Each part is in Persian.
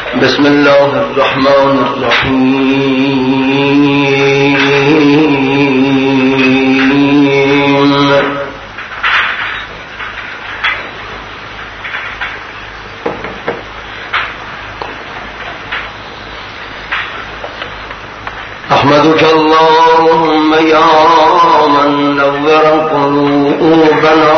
بسم الله الرحمن الرحيم. أحمدك اللهم يا من نور قلوبنا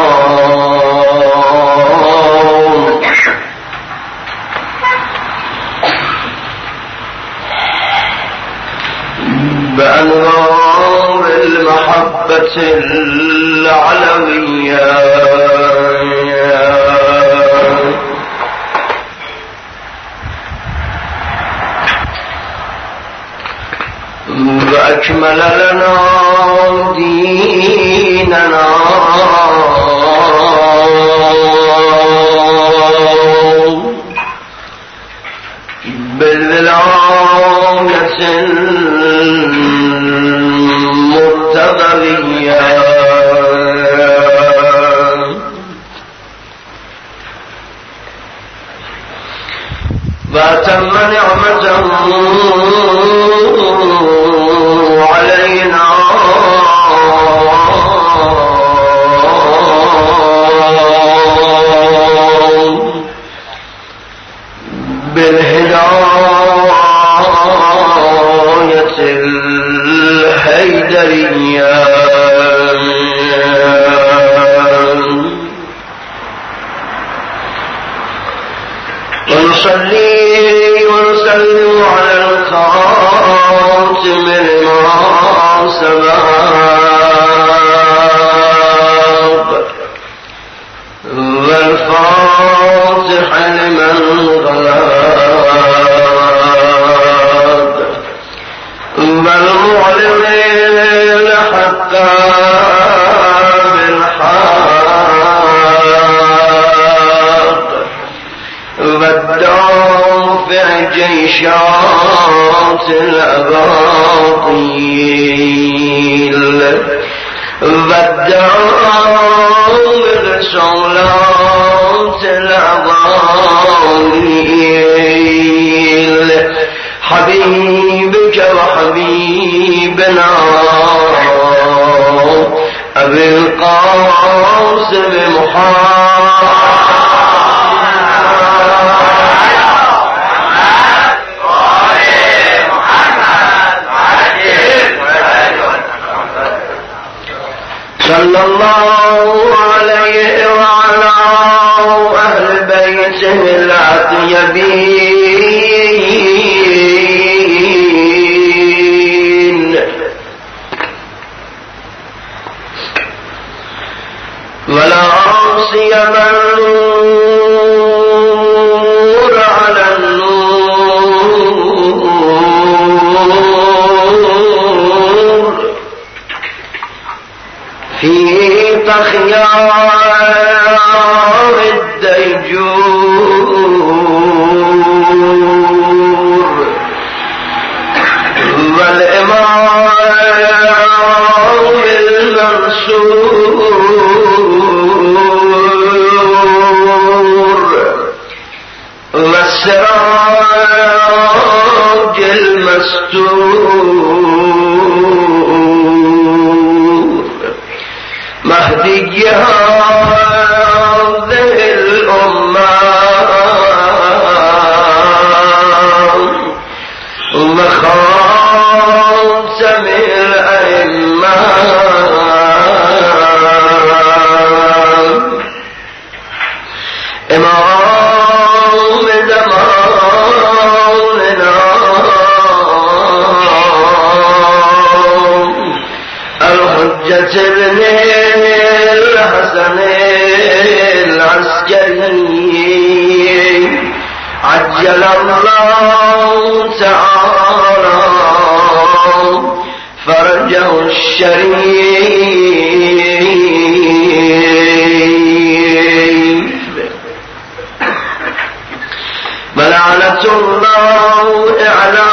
بأنوار المحبة العلوية وأكمل لنا ديننا بالولاية المرتضية وأتم نعمته علينا بالهداية الحيدرية ونصلي ونسلم على الخاتم لما سبق والفاتح لمن غلب والمعلم الحق بالحق والدافع جيشات الأباطيل والدامر صولات الأضاليل حبيبك وحبيبنا أبي القاسم محمد صلى الله عليه وعلى أهل بيته الأطيبين ولا سيما النور على النور في تخيار الديجور والإمام المنصور والسراج المستور مهدي هذه الأمة وخاتم الأئمة إمام زماننا الحجة ابن الحسن العسكري عجل الله تعالى فرجه الشريف بلعنة الله على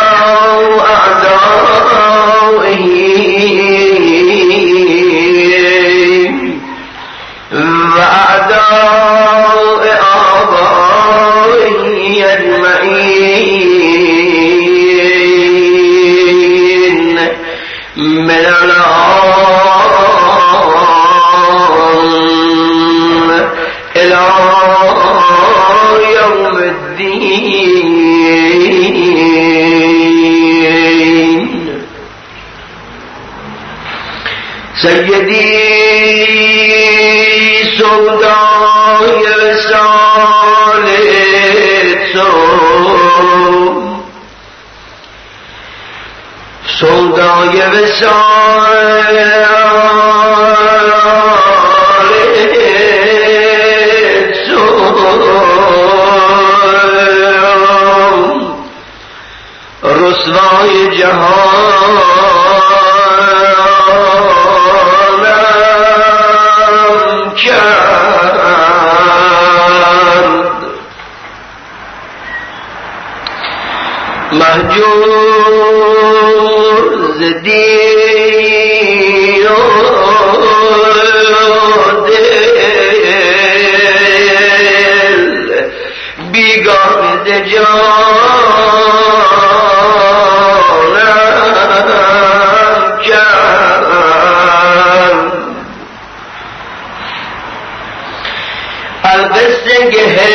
أعدائه وأعداء آبائه أجمعين الدين سيدي سودای وصال تو سودای وصال تو رسوای جهانم کرد مهجور ز دین و دل بیگانه ز جانم کرد القصه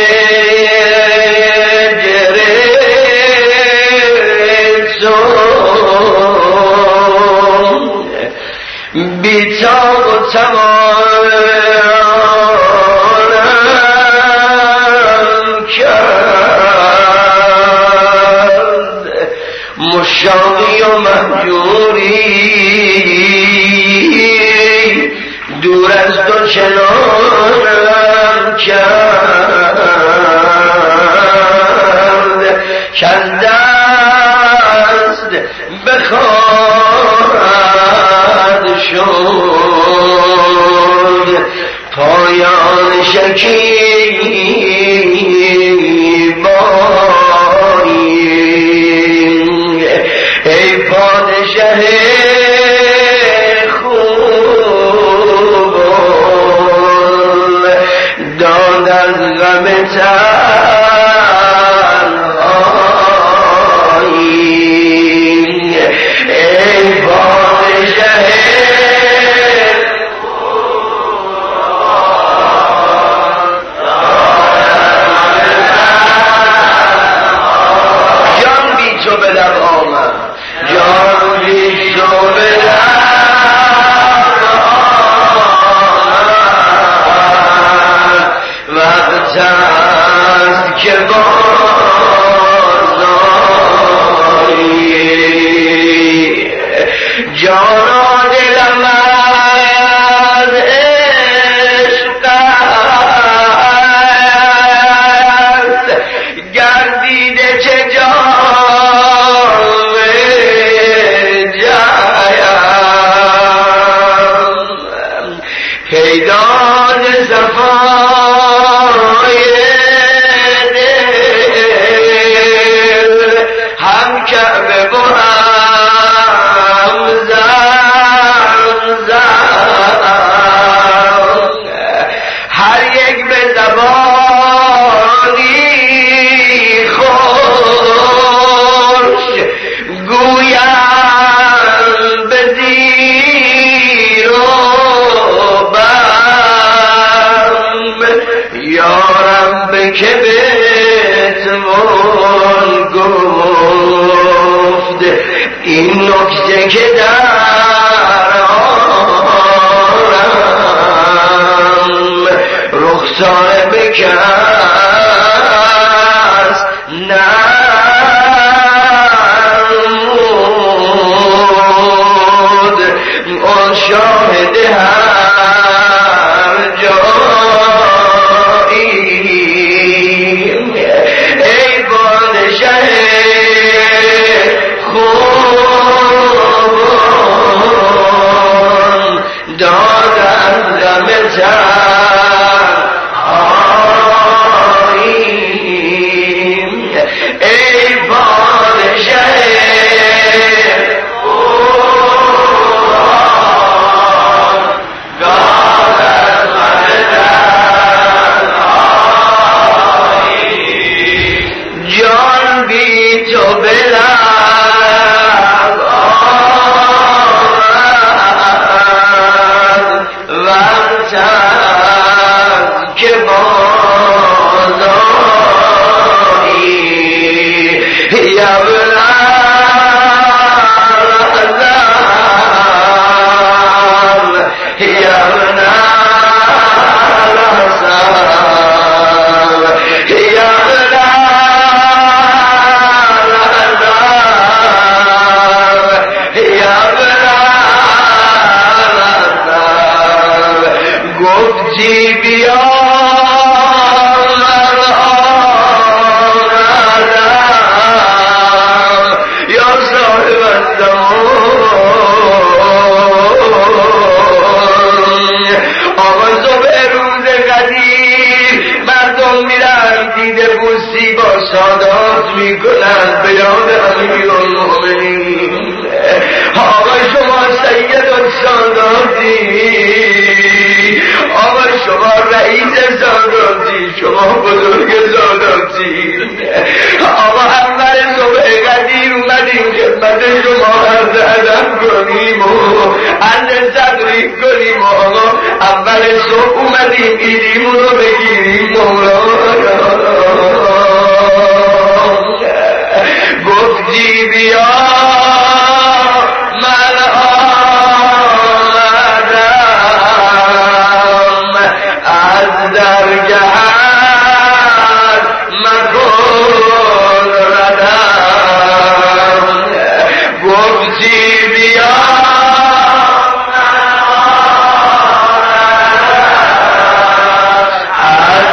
بی‌تاب و توانم کرد مشتاقی و مهجوری دور از تو چنانم کرد کز دست بخواهد شد پایان شکیبایی ای پادشه خوب داد از غم تنهایی ای پادشه جان بی تو به لب آمد جان بی تو به لب آمد وقت است که بازآیی جانا دلم از عشق است گردیده چه جام جایم پیداد صفای دل هم کعبه و هم زمزم هر یک به زبانی خوش گویم به زیر و بم یارم به که بتوان گفت این نکته که در آرم رخسار بکس نمود آن شاهد هر جایی ای پادشه خوبان داد از غم تنهایی ای پادشه خوبان داد از غم تنهایی جان بی تو به لب آمد وقت است که بازآیی می کنند به یاد امیرالمؤمنین. آقا شما سید الساداتی، آقا شما رئیس ساداتی، شما بزرگ ساداتی، آقا اول صبح قدیر اومدیم خدمت شما عرض ادب کنیم و عرض تبریک کنیم. آقا اول صبح اومدیم ایدیمون رو بگیریم. مولانا گفتی بیا من آمدم از درگهت مکن ردم. گفتی بیا از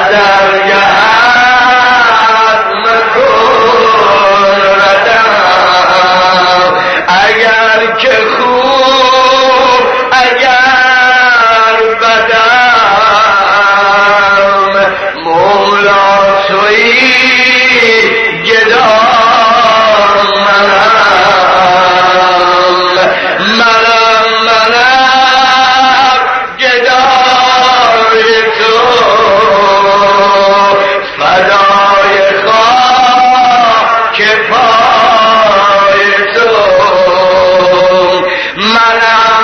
درگهت مکن ردم. اگر که خوب اگر بدم مولا تویی گدام منم گدای تو فدای خاک پای تو. منم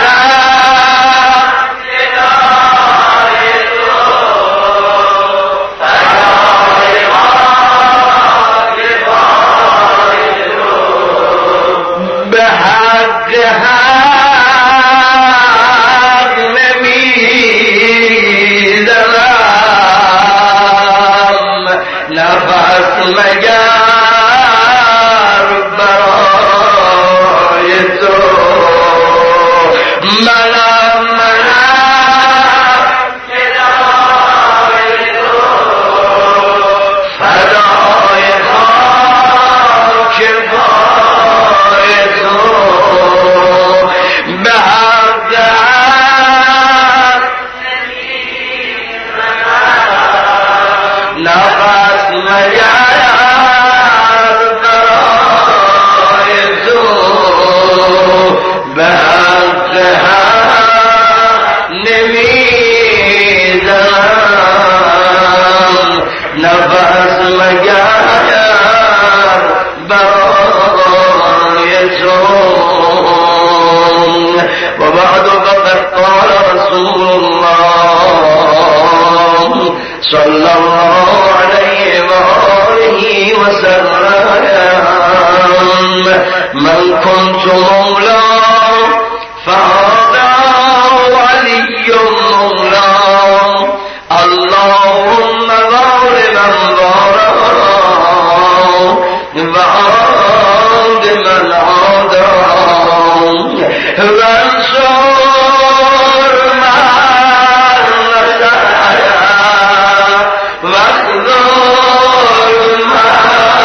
گدای تو فدای خاک پای تو. به حق حق نمیزنم نفس مگر برای تو. منم گدای تو فدای خاک پای تو. به حق حق نفس مگر برای تو. به حق حق نمیزنم نفس مگر برای تو. و بعد فقد قال رسول الله صلی الله علیه و آله و سلم من كنت مولا فهذا علی مولا. اللهم غالبا ضارا وعاد من عادا وانصر من نصرنا واخذل من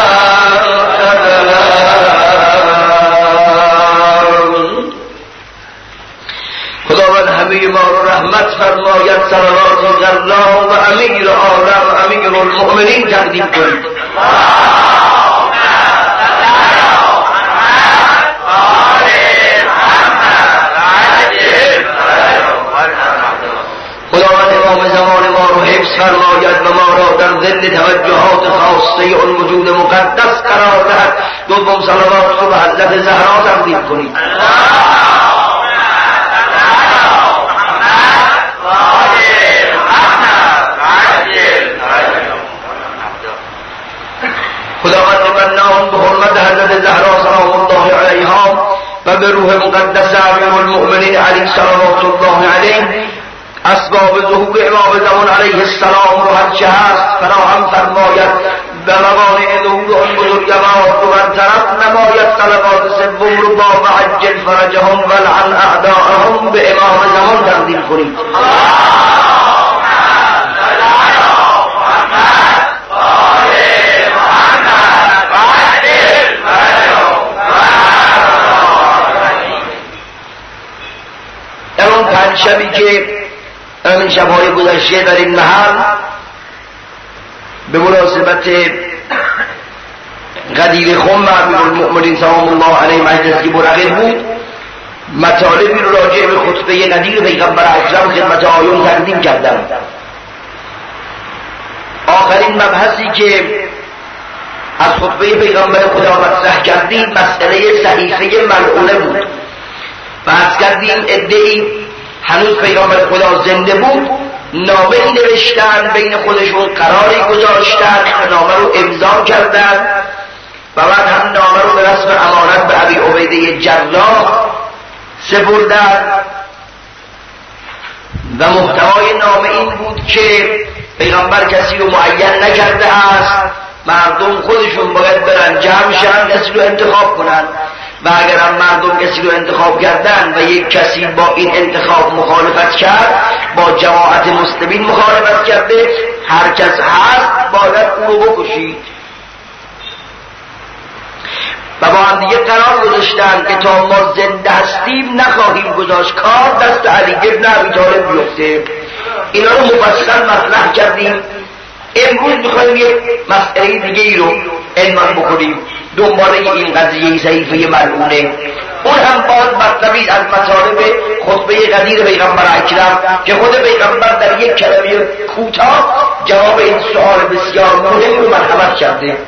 خذلان. خداوند همه ما رو رحمت فرماید. صلوات و سلام و امیر عالم امیرالمؤمنین تقدیم کنید. خداوند امام زمان ما رو حفظ فرماید و ما را در ظل توجهات خاصه اون وجود مقدس قرار دهد. دوم صلوات رو به حضرت زهرا تقدیم کنید. خداوند منان به حرمت حضرت زهرا سلام الله علیها و به روح مقدس امیرالمؤمنین علی صلوات الله علیه اسباب ظهور امام زمان علیه السلام رو هرچه هست فراهم فرماید. به موانع ظهور آن بزرگوار رو برطرف نماید. صلوات سوم رو با وعجل فرجهم ولعن اعداءهم به امام زمان تقدیم کنید. در اون پنج شبی که همین شبهای گذشته در این محل به مناسبت غدیر خم امیرالمؤمنین سلام الله علیه مجلس که برقه بود، مطالبی رو راجع به خطبه غدیر پیغمبر اکرم خدمت آیون تقدیم کردم. آخرین مبحثی که از خطبه پیغمبر خدا مطرح کردیم مسئله صحیفه ملعونه بود و از کردیم عده‌ای هنوز پیغمبر خدا زنده بود نامه نوشتن، بین خودشون قراری گذاشتن و نامه رو امضا کردن و بعد هم نامه رو به رسم امانت به ابی عبیده جراح سپردن و محتوای نامه این بود که پیغمبر کسی رو معین نکرده است، مردم خودشون باید برن جمع شن کسی رو انتخاب کنن و اگر هم مردم کسی رو انتخاب کردن و یک کسی با این انتخاب مخالفت کرد، با جماعت مسلمین مخالفت کرده، هر کس هست باید او رو بکشید. و با هم دیگه قرار گذاشتن که تا ما زنده هستیم نخواهیم گذاشت کار دست علی ابن ابی طالب بیفته. اینا رو مفصل مطرح کردیم. امروز میخوایم یک مسئله دیگه ای رو عنوان بکنیم دنباله این قضیه صحیفه ملعونه. اون هم باز مطلبی از مطالب خطبه غدیر پیغمبر اکرم که خود پیغمبر در یک کلمه کوتاه جواب این سوال بسیار مهم رو مرحمت کرده.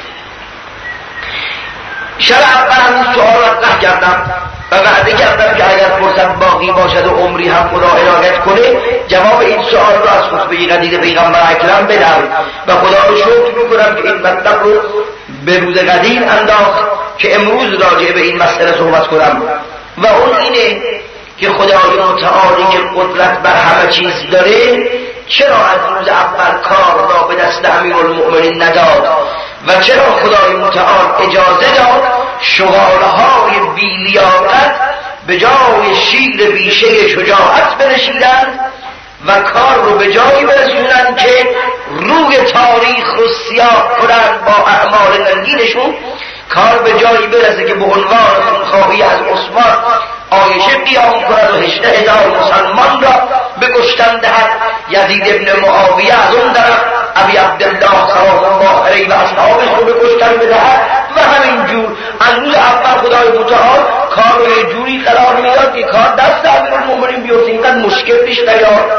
شب اول همون سوال مطرح کردم و وعده کردم که اگر فرصت باقی باشد و عمری هم خدا عنایت کنه جواب این سوال رو از خطبه غدیر پیغمبر اکرم بدم و خدا رو شکر میکنم که این مطلب رو به روز غدیر انداخت که امروز راجع به این مسئله صحبت کنم و اون اینه که خدای متعالی که قدرت بر همه چیز داره چرا از روز اول کار را به دست امیرالمؤمنین نداد و چرا خدای متعال اجازه داد شغالهای بی‌لیاقت به جای شیر بیشه شجاعت برسیدند و کار رو به جایی برسونند که روی تاریخ رو سیاه کنند با اعمال ننگینشون، کار به جایی برسه که به عنوان خونخواهی از عثمان عایشه قیام کند و 18,000 مسلمان را به کشتن دهد، یزید ابن معاویه از اون طرف ابی عبدالله سلام الله علیه و اصحابش رو به کشتن بدهد و همینجور از روز اول خدای متعال کار رو یه جوری قرار میداد که کار دست امیرالمؤمنین بیفته. اینقدر مشکل پیش نیاد.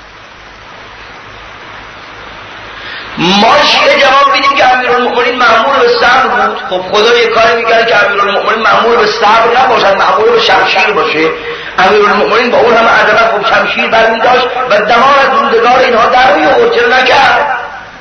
ما شیعه جواب میدیم که امیرالمؤمنین مأمور به صبر بود. خب خدا یک کاری میکرد که امیرالمؤمنین مأمور به صبر نباشد، مأمور به شمشیر باشه. امیرالمؤمنین با اون همه عظمت خب شمشیر برمی‌داشت و دمار از روزگار اینها در می‌آورد، چرا نکرد؟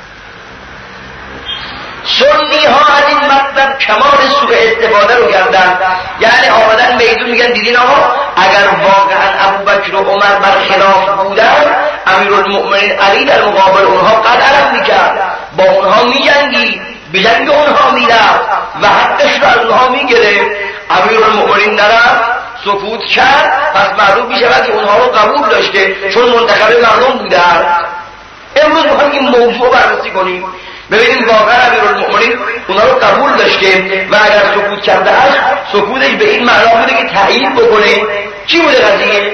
سنی ها از این مطلب کمال سوء استفاده رو کردن، یعنی آمدن میدون میگن دیدین آقا اگر واقعا ابوبکر و عمر برخلاف بودن امیرالمؤمنین علی در مقابل اونها قدرم میکرد، با اونها میجنگید، به جنگ اونها میرفت و حقش رو از اونها میگرفت. امیرالمؤمنین نرفت، سکوت کرد، پس معلوم میشود که اونها رو قبول داشته چون منتخب مردم بودن. امروز میخوایم این موضوع بررسی کنیم ببینیم واقعا امیرالمؤمنین اونا رو قبول داشته و اگر سکوت کرده است سکوتش به این معنا بوده که تایید بکنه. چی بوده قضیه؟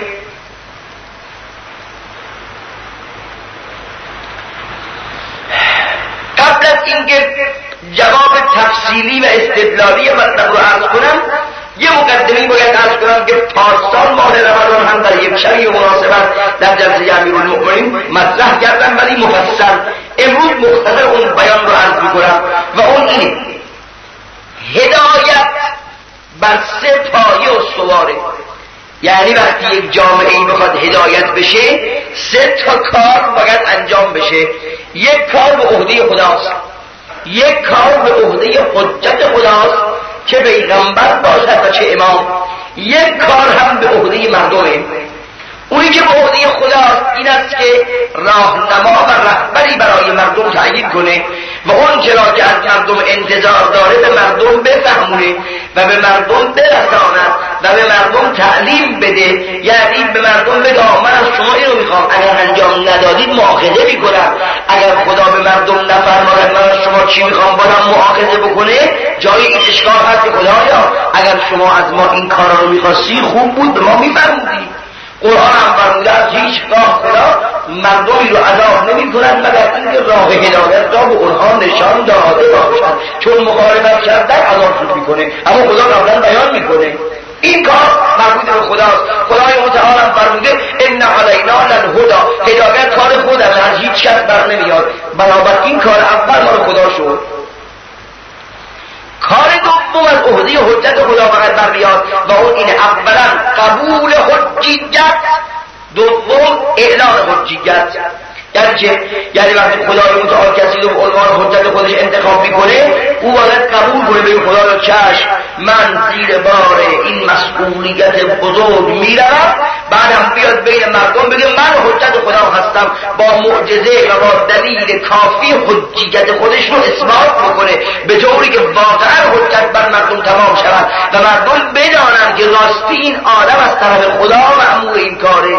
قبل از اینکه جواب تفصیلی و استدلالی مطلب رو عرض کنم یه مقدمه‌ای باید عرض کنم که پارسال ماه رمضان هم در یک شبی مناسبت در جلسه امیرالمؤمنین مطرح کردم ولی مفصل. امروز مختصر اون بیان رو عرض می‌کنم و اون اینه: هدایت بر 3 پایه استواره. یعنی وقتی یک جامعه‌ای بخواد هدایت بشه 3 تا کار باید انجام بشه. یک کار به عهده خداست، یک کار به عهده حجت خداست که پیغمبر باشد و چه امام، یک کار هم به عهده مردمه. اونی که به عهده خداست این است که راهنما و رهبری برای مردم تعیین کنه و اون چرا که از مردم انتظار داره به مردم بفهمونه و به مردم برساند و به مردم تعلیم بده. یعنی به مردم بگه من از شما اینو میخوام، اگر انجام ندادید مؤاخذه میکنم، اگر خدا به مردم نفرماند من از شما چی میخوام بازم مؤاخذه بکنه، جای این اشکال هست که خدایا اگر شما از ما این کارا رو میخواستی خوب بود به ما میفرمودی. قرآن هم فرموده از هیچگاه خدا مردمی رو عذاب نمی کنند مگر اینکه راه هدایت را به اونها نشان داده باشد، چون مخالفت نکردن عذاب میکنه، اما خدا قبلا بیان میکنه. این کار مربوط به خداست. خدای متعال هم فرموده ان علینا للهدی، هدایت کار خودم، از هیچ کس بر نمیاد. بنابراین این کار اول مال خدا شد. کار دوم از عهده حجت خدا فقط برمیاد و اون اینه: اولا قبول حجیت، دوم اعلان حجیت. یعنی چه؟ یعنی وقتی خدای متعال کسی رو به عنوان حجت خودش انتخاب میکنه، او باید قبول کنه بگه خدا رو چشم، من زیر بار این مسئولیت بزرگ میروم، بعدم بیاد بین مردم بگه من حجت خدا هستم، با معجزه و با دلیل کافی حجیت خودش رو اثبات بکنه، به طوری که واقعا حجت بر مردم تمام شود و مردم بدانند که راستی این آدم از طرف خدا مأمور این کاره.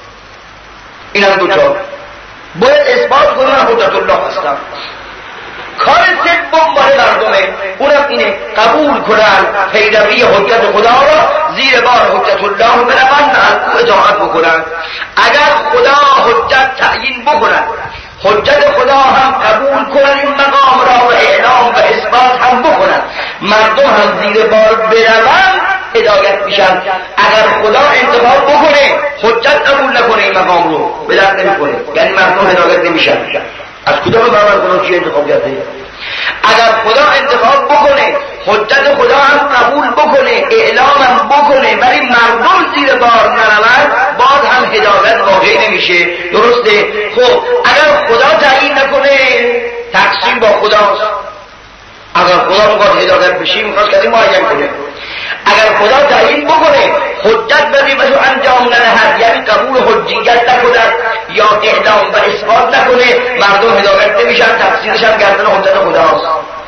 این هم دوتا باید اثبات کنه من حجت الله هستم. کار سوم مال مردمه، اونم اینه: قبول کنن پیروی حجت خدا را، زیر بار حجت الله بروند و از او اطاعت بکنن. اگر خدا حجت تعیین بکنن، حجت خدا هم قبول کنن این مقام را و اعلام و اثبات هم بکنن، مردم هم زیر بار بروند، هدایت میشن. اگر خدا انتخاب بکنه حجت قبول نکنه این مقام رو، به درد نمیکنه، یعنی مردم هدایت نمیشن. از کدام برابر خدا چی انتخاب کرده؟ اگر خدا انتخاب بکنه حجت خدا هم قبول بکنه، اعلام هم بکنه، ولی مردم زیر بار نروند، باز هم هدایت واقع نمیشه. درسته؟ خب اگر خدا تعیین نکنه تقسیم با خداست. اگر خدا میخواد هدایت بشی میخواد کسی معین کنه. اگر خدا تعیین بکنه حجت وظیفه‌شو انجام ندهد، یعنی قبول حجیت نکند یا اعلام و اثبات نکنه، مردم هدایت نمیشن، تفسیرش هم گردن حجت خداست.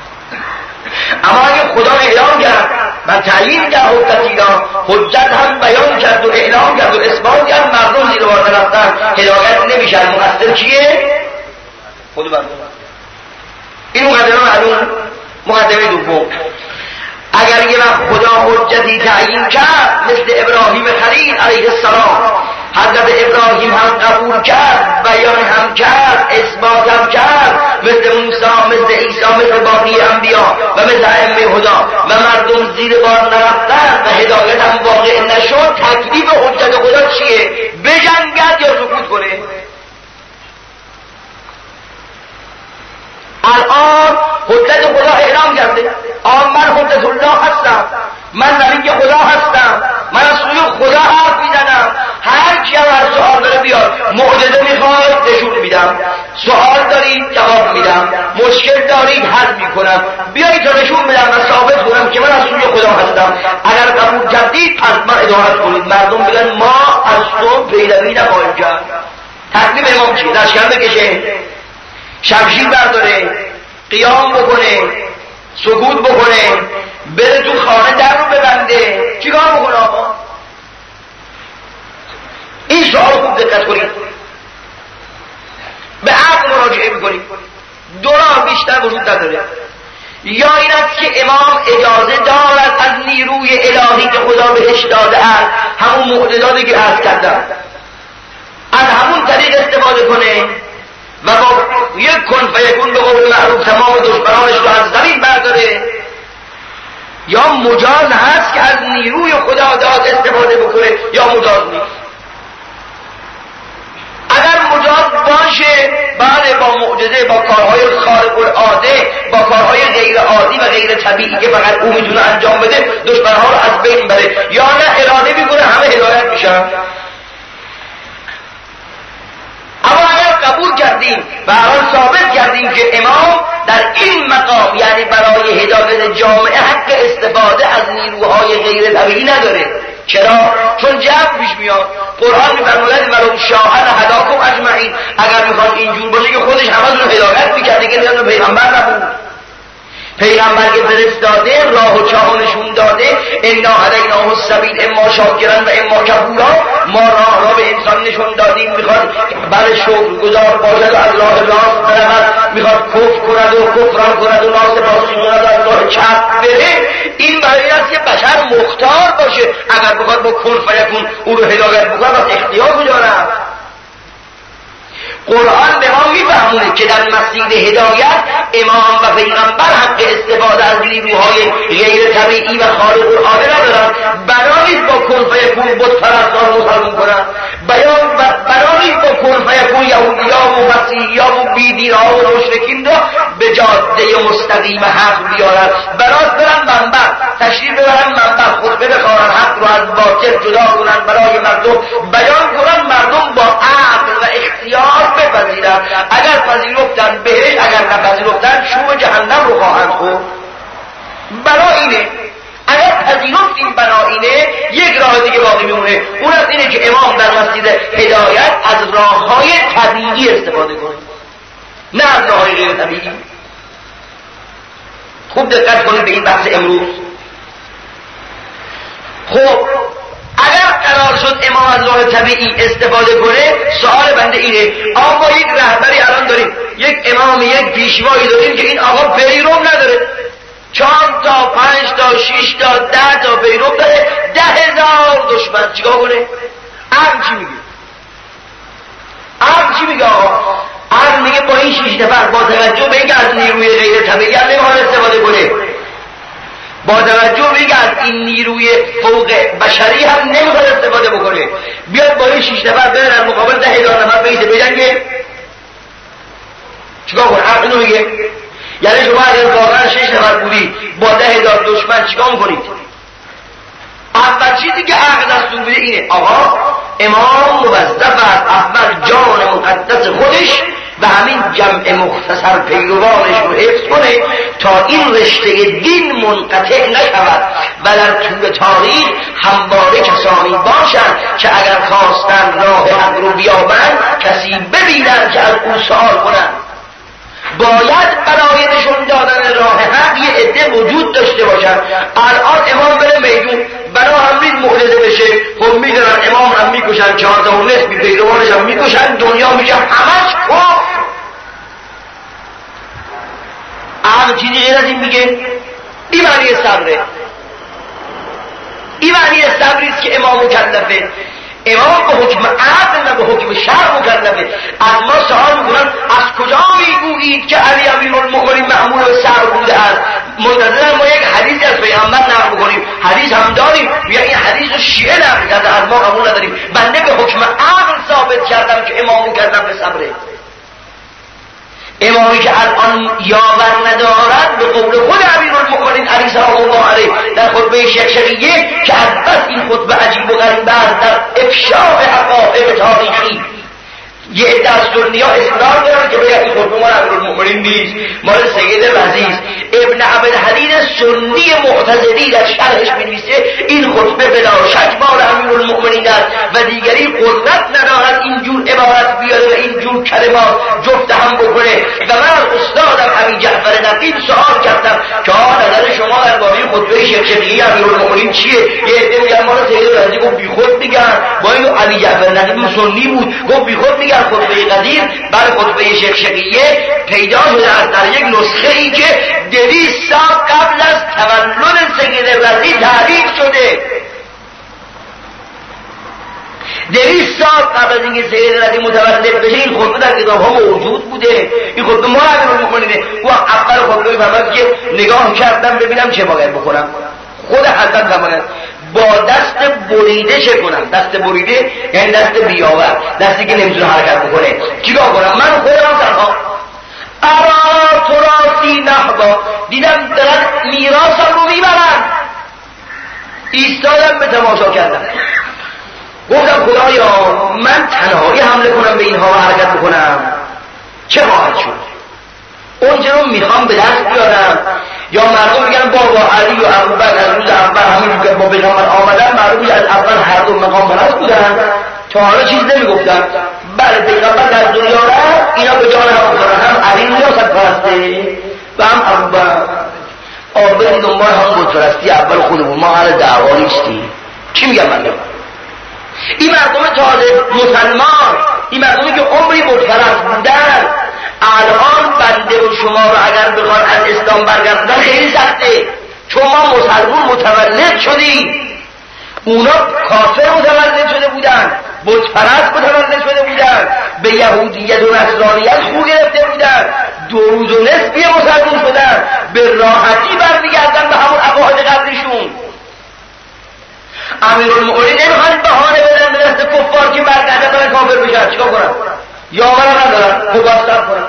اما اگه خدا اعلام کرد و تعیین کرد حجتی را، حجت هم بیان کرد و اعلام کرد و اثبات کرد، مردم زیر بار نرفتن، هدایت نمیشن. مقصر کیه؟ خود مردم. این مقدمه معلوم. مقدمه دوم: اگر یه وقت خدا حجتی تعیین کرد مثل ابراهیم خلیل علیه السلام، حضرت ابراهیم هم قبول کرد، بیان هم کرد، اثبات هم کرد، مثل موسی، مثل عیسی، مثل باقی انبیا و مثل ائمه هدی، و مردم زیر بار نرفتن و هدایت هم واقع نشد، تکلیف حجت خدا چیه؟ بجنگد یا سکوت کنه؟ الان حجت خدا اعلام کرده: من حجت الله هستم، من نبی خدا هستم، من از سوی خدا حرف میزنم، هر کی هر سوال داره بیاد، معجزه میخواد نشون میدم، سوال دارید جواب میدم، مشکل دارید حل میکنم، بیایید تا نشون میدم و ثابت کنم که من از سوی خدا هستم. اگر قبول کردید پس من اطاعت کنید. مردم بگن ما از تو پیروی نخواهیم کرد. تکلیف امام چیه؟ لشکر بکشه، شمشیر برداره، قیام بکنه، سکوت بکنه، بره تو خانه در رو ببنده، چی کار بکنه آقا؟ این سوال خوب دقت کنید، به عقل مراجعه میکنید. دو راه بیشتر وجود نداره: یا این است که امام اجازه دارد از نیروی الهی که خدا بهش داده است، همون معجزاتی که عرض کردم، از همون طریق استفاده کنه و با یک کن فیکون به قول معروف تمام دشمنانش رو از زمین برداره، یا مجاز هست که از نیروی خدا داد استفاده بکنه یا مجاز نیست. اگر مجاز باشه بله، با معجزه، با کارهای خارق العاده، با کارهای غیر عادی و غیر طبیعی که فقط او میتونه انجام بده، دشمنها رو از بین بره، یا نه اراده میکنه همه هدایت میشن. اما اگر قبول کردیم و الان ثابت کردیم که امام در این مقام، یعنی برای هدایت جامعه، حق استفاده از نیروهای غیر طبیعی نداره. چرا؟ چون جمع پیش میاد. قرآن میفرماید ولو شاء لهداکم اجمعین، اگر میخواد اینجور باشه که خودش همه رو هدایت میکرده که نیاز به پیغمبر نبود. پیغمبر که فرستاده، راه و چاه نشون داده، انا هدیناه السبیل اما شاکرا و اما کفورا، ما راه را به انسان نشون دادیم، میخواد بر شکرگزار باشد و الله راست برود، میخواد کفر کند و کفران کند و ناسپاسی کند و از راه چپ بره. این برای است که بشر مختار باشه، اگر بخواد با کن فیکون او رو هدایت بکنه، بس اختیار کجا رفت؟ قرآن به ما میفهمه همونه که در مسیر هدایت امام و پیغمبر حق استفاده از نیروهای غیر طبیعی و خارق العاده ندارن. برای با کن فیکون بت پرستان مسلمان کنن، برای با کن فیکون یهودی‌ها و مسیحی‌ها و بیدین‌ها و مشرکین را به جاده مستقیم حق بیارن، برای برن منبر تشریف ببرن منبر خطبه بخوانن، حق رو از باطل جدا کنن، برای مردم بیان کنن، مردم با عقل و اختیار بپذیرن. اگر پذیرفتن بهش، اگر نپذیرفتن شوم جهنم رو خواهند خورد. برای اینه اگر پذیرفتیم بناینه یک راه دیگه باقی میمونه، اون از اینه که امام در مسجد هدایت از راههای طبیعی استفاده کنه، نه از راههای غیر طبیعی. خوب دقت کنید به این بحث امروز. خب اگر قرار شد امام از راه طبیعی استفاده کنه، سوال بنده اینه آقا یک رهبری الان داریم، یک امام، یک پیشوایی داریم که این آقا پیرو نداره، 4 تا 5 تا 6 تا 10 تا پیرو داره، 10,000 دشمن، چیکار کنه؟ عقل چی میگه؟ عقل چی میگه آقا؟ عقل میگه با این 6 نفر با توجه به اینکه از نیروی غیر طبیعی هم نمیخواد استفاده کنه، با توجه به اینکه از این نیروی فوق بشری هم نمیخواد استفاده بکنه، بیاد با این 6 نفر بره در مقابل 10,000 نفر بیسته بجنگه، چیکار کنه؟ عقل میگه. یعنی شما اگر واقعا 6 نفر بودی با 10,000 دشمن چیکار میکنید؟ اول چیزی که عقل دستور میده اینه آقا امام موظف است اول جان مقدس خودش و همین جمع مختصر پیروانش رو حفظ کنه تا این رشته دین منقطع نشود و در طول تاریخ همواره کسانی باشند که اگر خواستن راه حق رو بیابند کسی ببینن که از او سوال کنند. باید برای نشون دادن راه حق یه عده وجود داشته باشن. الان امام بره میدون برای همین معجزه بشه، خب میدونن امام هم میکشن، 4 تا و نصف پیروانش هم میکشن، دنیا میشه همش کفر. عقل چیزی غیر از این میگه؟ این معنی صبره، این معنی صبریست که امام مکلفه. امام به حکم عقل نه به حکم شرع مکلفه. از ما سوال میکنن از کجا میگویید که علی امیرالمؤمنین مأمور به صبر بوده است؟ منتظر ما یک حدیث از پیغمبر نقل بکنیم، حدیث هم داریم، یا این حدیث رو شیعه نقل کرده، از ما قبول نداریم. بنده به حکم عقل ثابت کردم که امام مکلف به صبره. امامی که الان یاور ندارد به قول خود امیرالمؤمنین علی سلام الله علیه در خطبه شکشقیه که از بس این خطبه عجیب و غریب است در افشاء حقایق تاریخی، یه عده از سنی‌ها اصرار دارن که بگن این خطبه مال امیرالمؤمنین نیست، مال سید رضی. ابن عبدالحدید سنی معتزلی در شرحش می‌نویسه این خطبه بلا شک مال امیرالمؤمنین است و دیگری قدرت ندارد اینجور عبارت بیاره و اینجور کلمات جفت هم بکنه. و من از استادم ابی جعفر نقیب سوال کردم که نظر شما درباره خطبه شکشقیه امیرالمؤمنین چیه؟ یه عده میگن مال سید رضی، گفت بیخود میگن، با این ابی جعفر نقیب سنی بود، گفت بیخود میگن خطبه قدیر برای خطبه شکشقیه پیدا شده است در یک نسخه ای که 200 سال قبل از تولد سید رضی تعریف شده. 200 سال قبل از اینکه سید رضی متولد بشه این خطبه در کتاب ها موجود بوده. این خطبه ما امیرالمؤمنینه. و اول خطبه فرمود که نگاه کردم ببینم چه باید بکنم. خود حضرت فرمودن با دست بریده چه کنم؟ دست بریده یعنی دست بیاور، دستی که نمیتونه حرکت بکنه. چیکار کنم؟ من خودم تنها ارا تراسی نحبا دیدم دارن میراثم رو میبرن، ایستادم به تماشا کردم. گفتم خدایا من تنهایی حمله کنم به اینها و حرکت بکنم چه خواهد شد؟ اونجا رو میخوام به دست بیارم یا مردم میگن بابا علی و ابوبکر از روز اول همین که با پیغمبر آمدن مردمی از اول هر دو مقام پرست بودن، تا حالا چیز نمیگفتن. بله پیغمبر در دنیا رفت اینا به جان هم بودن، هم علی ریاست پرسته و هم ابوبکر. آبرین دنبال هم بود پرستی اول خودمون، ما حال دعوا نیستیم. چی میگم مردم؟ این مردم تازه مسلمان، این مردمی که عمری بود پرست بودن، الان بنده و شما رو اگر بخوان از اسلام برگردن خیلی سخته، چون ما مسلمان متولد شدیم، اونا کافر متولد شده بودن. بت پرست متولد شده بودن، به یهودیت و نصرانیت خو گرفته بودن، 2 روز و نصفی مسلمان شدن، به راحتی برمیگردن به همون عقاید قبلیشون. امیرالمؤمنین نمیخوان بهانه بدن به دست کفار که برگردن دارن کافر بشن. چیکار کنن؟ یاور ندارن، مباستر کنن.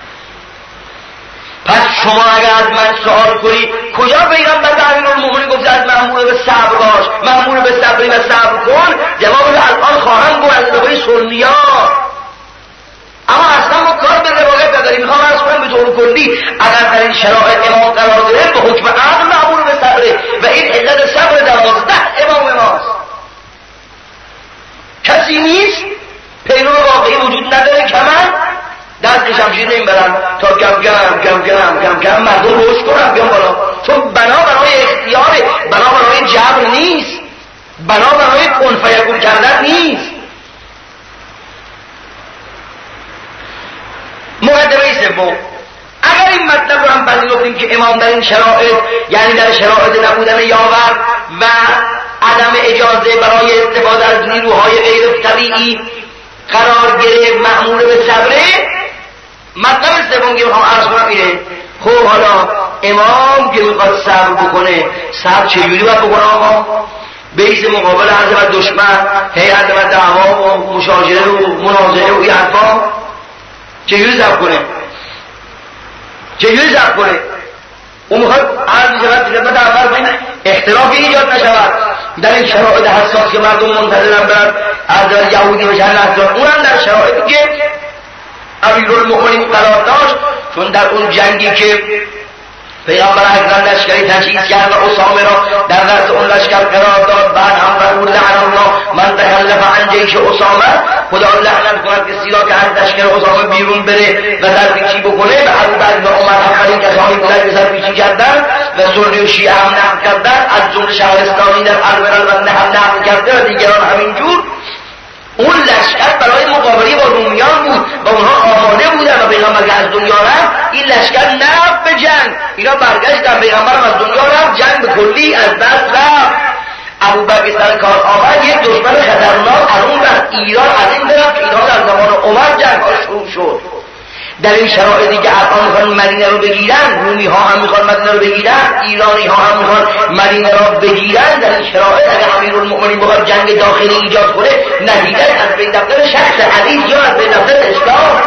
پس شما اگر از من سوال کنی کجا پیغمبر به امیرالمؤمنین گفت از مأمور به صبر باش، مأمور به صبری و صبر کن، جواب الان خواهم گفت از نوعی سنی‌ها. اما اصلا ما کار به روایت نداریم. میخوام عرض کنم به طور کلی اگر در این شرایط امام قرار گرفت به حکم عقل مأمور به صبره و این عدد صبر 12 امام ماست. کسی نیست پیرو واقعی وجود نداره که من دست شمشیر نمیبرم تا کم مردم روش کنم بیان بالا، چون بنا برای اختیاره، بنا برای جبر نیست، بنا برای کن فیکون کردن نیست. مقدمه سوم، اگر این مطلب رو هم پذیرفتیم که امام در این شرایط، یعنی در شرایط نبودن یاور و عدم اجازه برای استفاده از نیروهای غیر طبیعی قرار گرفت مأمور به صبره، مطلب سوم که میخوام عرض کنم اینه، خب حالا امام که میخواد صبر بکنه، صبر چجوری باید بکنه آقا؟ بیس مقابل عرض و دشمن، هیئت و دعوا و مشاجره و مناظره و این حرفا چجوری صبر کنه؟ چجوری صبر کنه؟ اون میخواد عرض میشود که خدمت اول بین اختلافی ایجاد نشود در این شرایط حساس که مردم منتظرن برن از یهودی بشن نصران، اونم در شرایطی که امیرالمؤمنین قرار داشت، چون در اون جنگی که پیغمبر اکرم لشکری تجهیز کرد و اسامه را در رأس اون لشکر قرار داد، بعد هم فرمود لعن الله من تخلف عن جیش اسامه، خدا لعنت کند کسی را که از لشکر اسامه بیرون بره و سرپیچی بکنه. و ابوبکر و عمر اولین کسانی بودند که سرپیچی کردن و سنی و شیعه هم نقل کردن، از جمله شهرستانی در البرالبنده هم نقل کرده و دیگران همینجور. اون لشکر برای مقابله با رومیان بود و اونها آماده بودن و پیغمبر که از دنیا رفت این لشکر نرفت به جنگ، اینا برگشتن، پیغمبر از دنیا رفت، جنگ به کلی از دست رفت. ابوبکر سر کار آمد، یک دشمن خطرناک از اون وقت ایران از این طرف که اینا در زمان عمر جنگ ها شروع شد. در این شرایطی که الان میخوان مدینه رو بگیرن، رومی ها هم میخوان مدینه رو بگیرن، ایرانی ها هم میخوان مدینه رو بگیرن، در این شرایط اگر امیرالمؤمنین بخواد جنگ داخلی ایجاد کنه، نتیجه از بین رفتن شخص عزیز یا از بین رفتن اسلام.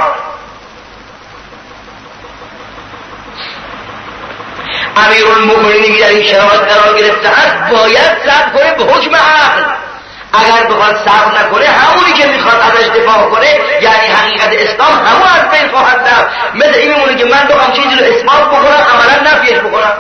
امیرالمؤمنین در این شرایط قرار گرفته است، باید صبر کنه به حکم عقل. اگر بخواد صبر نکنه، همونی که میخواد ازش دفاع کنه، یعنی حقیقت اسلام، همون از بین خواهد رفت. مثل این میمونه که من بخوام چیزی رو اثبات بکنم، عملا نفیش بکنم.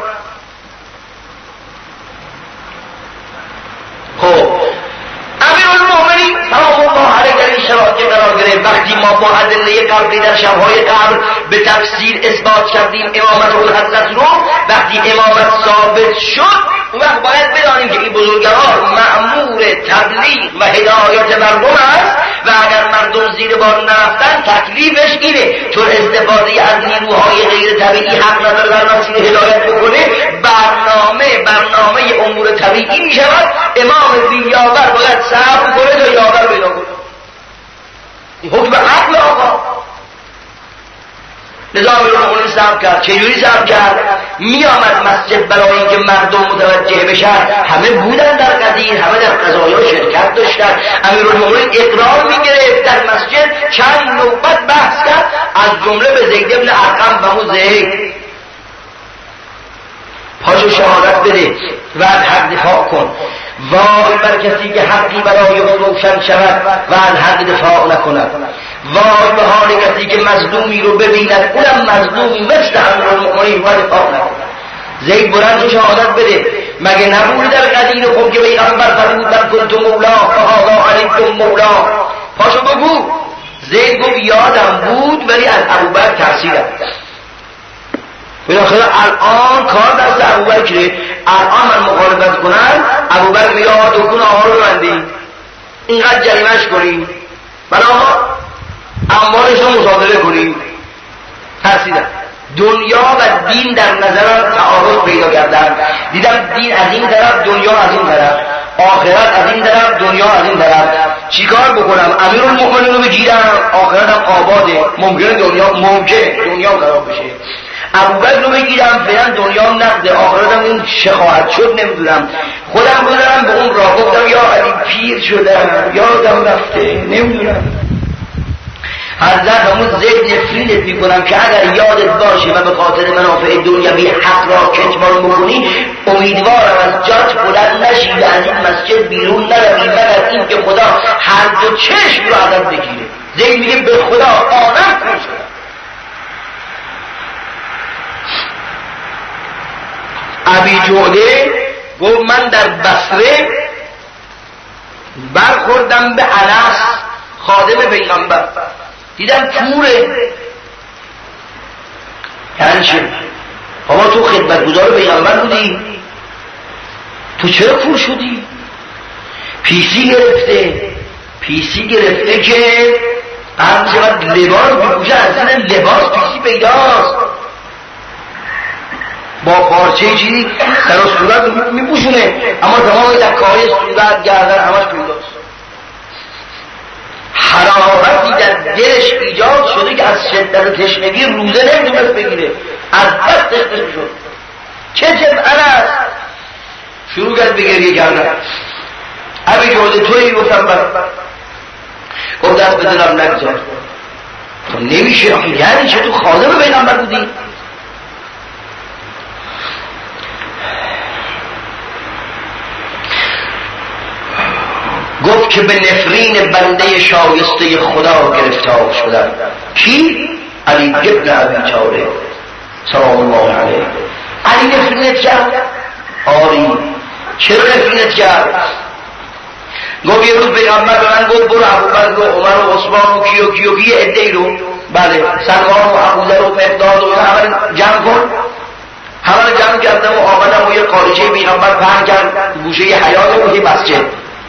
خب امیرالمؤمنین سلام الله علیه در این شرایط قرار گرفت. وقتی ما با ادله قبلی در شب‌های قبل به تفصیل اثبات کردیم امامت الحضرت رو، وقتی امامت ثابت شد، اون وقت باید بدانیم که این بزرگوار مأمور تبلیغ و هدایت مردم است و اگر مردم زیر بار نرفتن تکلیفش اینه، چون استفاده از نیروهای غیر طبیعی حق نداره در مسیر هدایت بکنه، برنامه امور طبیعی می شود. امام بی‌یاور باید صبر کنه تا یاور پیدا کنه. این حکم عقل آقا. لذا امیرالمؤمنین صبر کرد. چجوری صبر کرد؟ می آمد مسجد برای اینکه مردم متوجه بشن، همه بودن در قدیر، همه در قضایا شرکت داشتن. امیرالمؤمنین اقرار می گرفت در مسجد، چند نوبت بحث کرد، از جمله به زید بن ارقم و همون زید پاشو شهادت بده و از حق دفاع کن. وای بر کسی که حقی برای او روشن شود و از حق دفاع نکند. وای به حال کسی که مظلومی رو ببیند اونم مظلومی مثل امیرالمؤمنین و دفاع نکند. زید بلند شهادت بده. مگه نبود در قدیر خود که پیغمبر فرمود من کنت مولا فهذا علیکم مولا؟ پاشو بگو. زید گفت یادم بود ولی از ابوبکر ترسیدم. بالاخره الان کار دست ابوبکره، الان من مخالفت کنم ابوبکر میگه آقا دکون آقا رو بندی، اینقدر جریمه‌اش کنیم، بلا اموالش رو مصادره کنیم. ترسیدم. دنیا و دین در نظر تعارض پیدا کردن. دیدم دین از این طرف، دنیا از این طرف. آخرت از این طرف، دنیا از این طرف. چیکار بکنم؟ امیرالمؤمنین رو بگیرم، آخرتم آباده، ممکنه دنیا خراب بشه. ابوبکر رو بگیرم، فعلا دنیا نقده، آخرتم این چه خواهد شد نمیدونم. خودم بودم به اون راه گفتم یا علی پیر شدم، یادم رفته، نمیدونم. حضرت همون زید نفرینت میکنم که اگر یادت باشه و به خاطر منافع دنیوی حق را کتمان بکنی، امیدوارم از جات بلند نشی و از این مسجد بیرون نروی مگر این که خدا هر دو چشم رو ازت بگیره. زید میگه به خدا آدم کن شدم. ابی جعده گفت من در بصره برخوردم به انس خادم پیغمبر، دیدم پوره. یعنی چه؟ بابا تو خدمتگزار پیغمبر بودی، تو چرا پور شدی؟ پیسی گرفته که هم چقدر لباس بپوشه، اصلا لباس پیسی پیداست، با پارچه چیزی در صورت میپوشونه، اما تمام دکه‌های صورت گردن همش پیداست. حرارتی در دلش ایجاد شده که از شدت تشنگی روزه نمیتونست بگیره، از بس تشنه شد. چه انس شروع کرد به گریه کردن. ابی جعده تویی؟ گفتم بله. گفت دست به دلم نگذار، تو نمیشه. یعنی چه؟ تو خادم پیغمبر بودی؟ گفت که به نفرین بنده شایسته خدا گرفتار شدم. کی؟ علی ابن ابی طالب سلام الله علیه. علی نفرینت کرد؟ آری. چرا نفرینت کرد؟ گفت یه روز پیغمبر به من گفت برو ابوبکر و عمر و عثمان و کی عده‌ای رو، بله، سلمان و ابوذر و مقداد و همه جمع کن. همه رو جمع کردم و آمدم و یه قالیچه پیغمبر پهن کرد گوشه حیات و یه مسجد.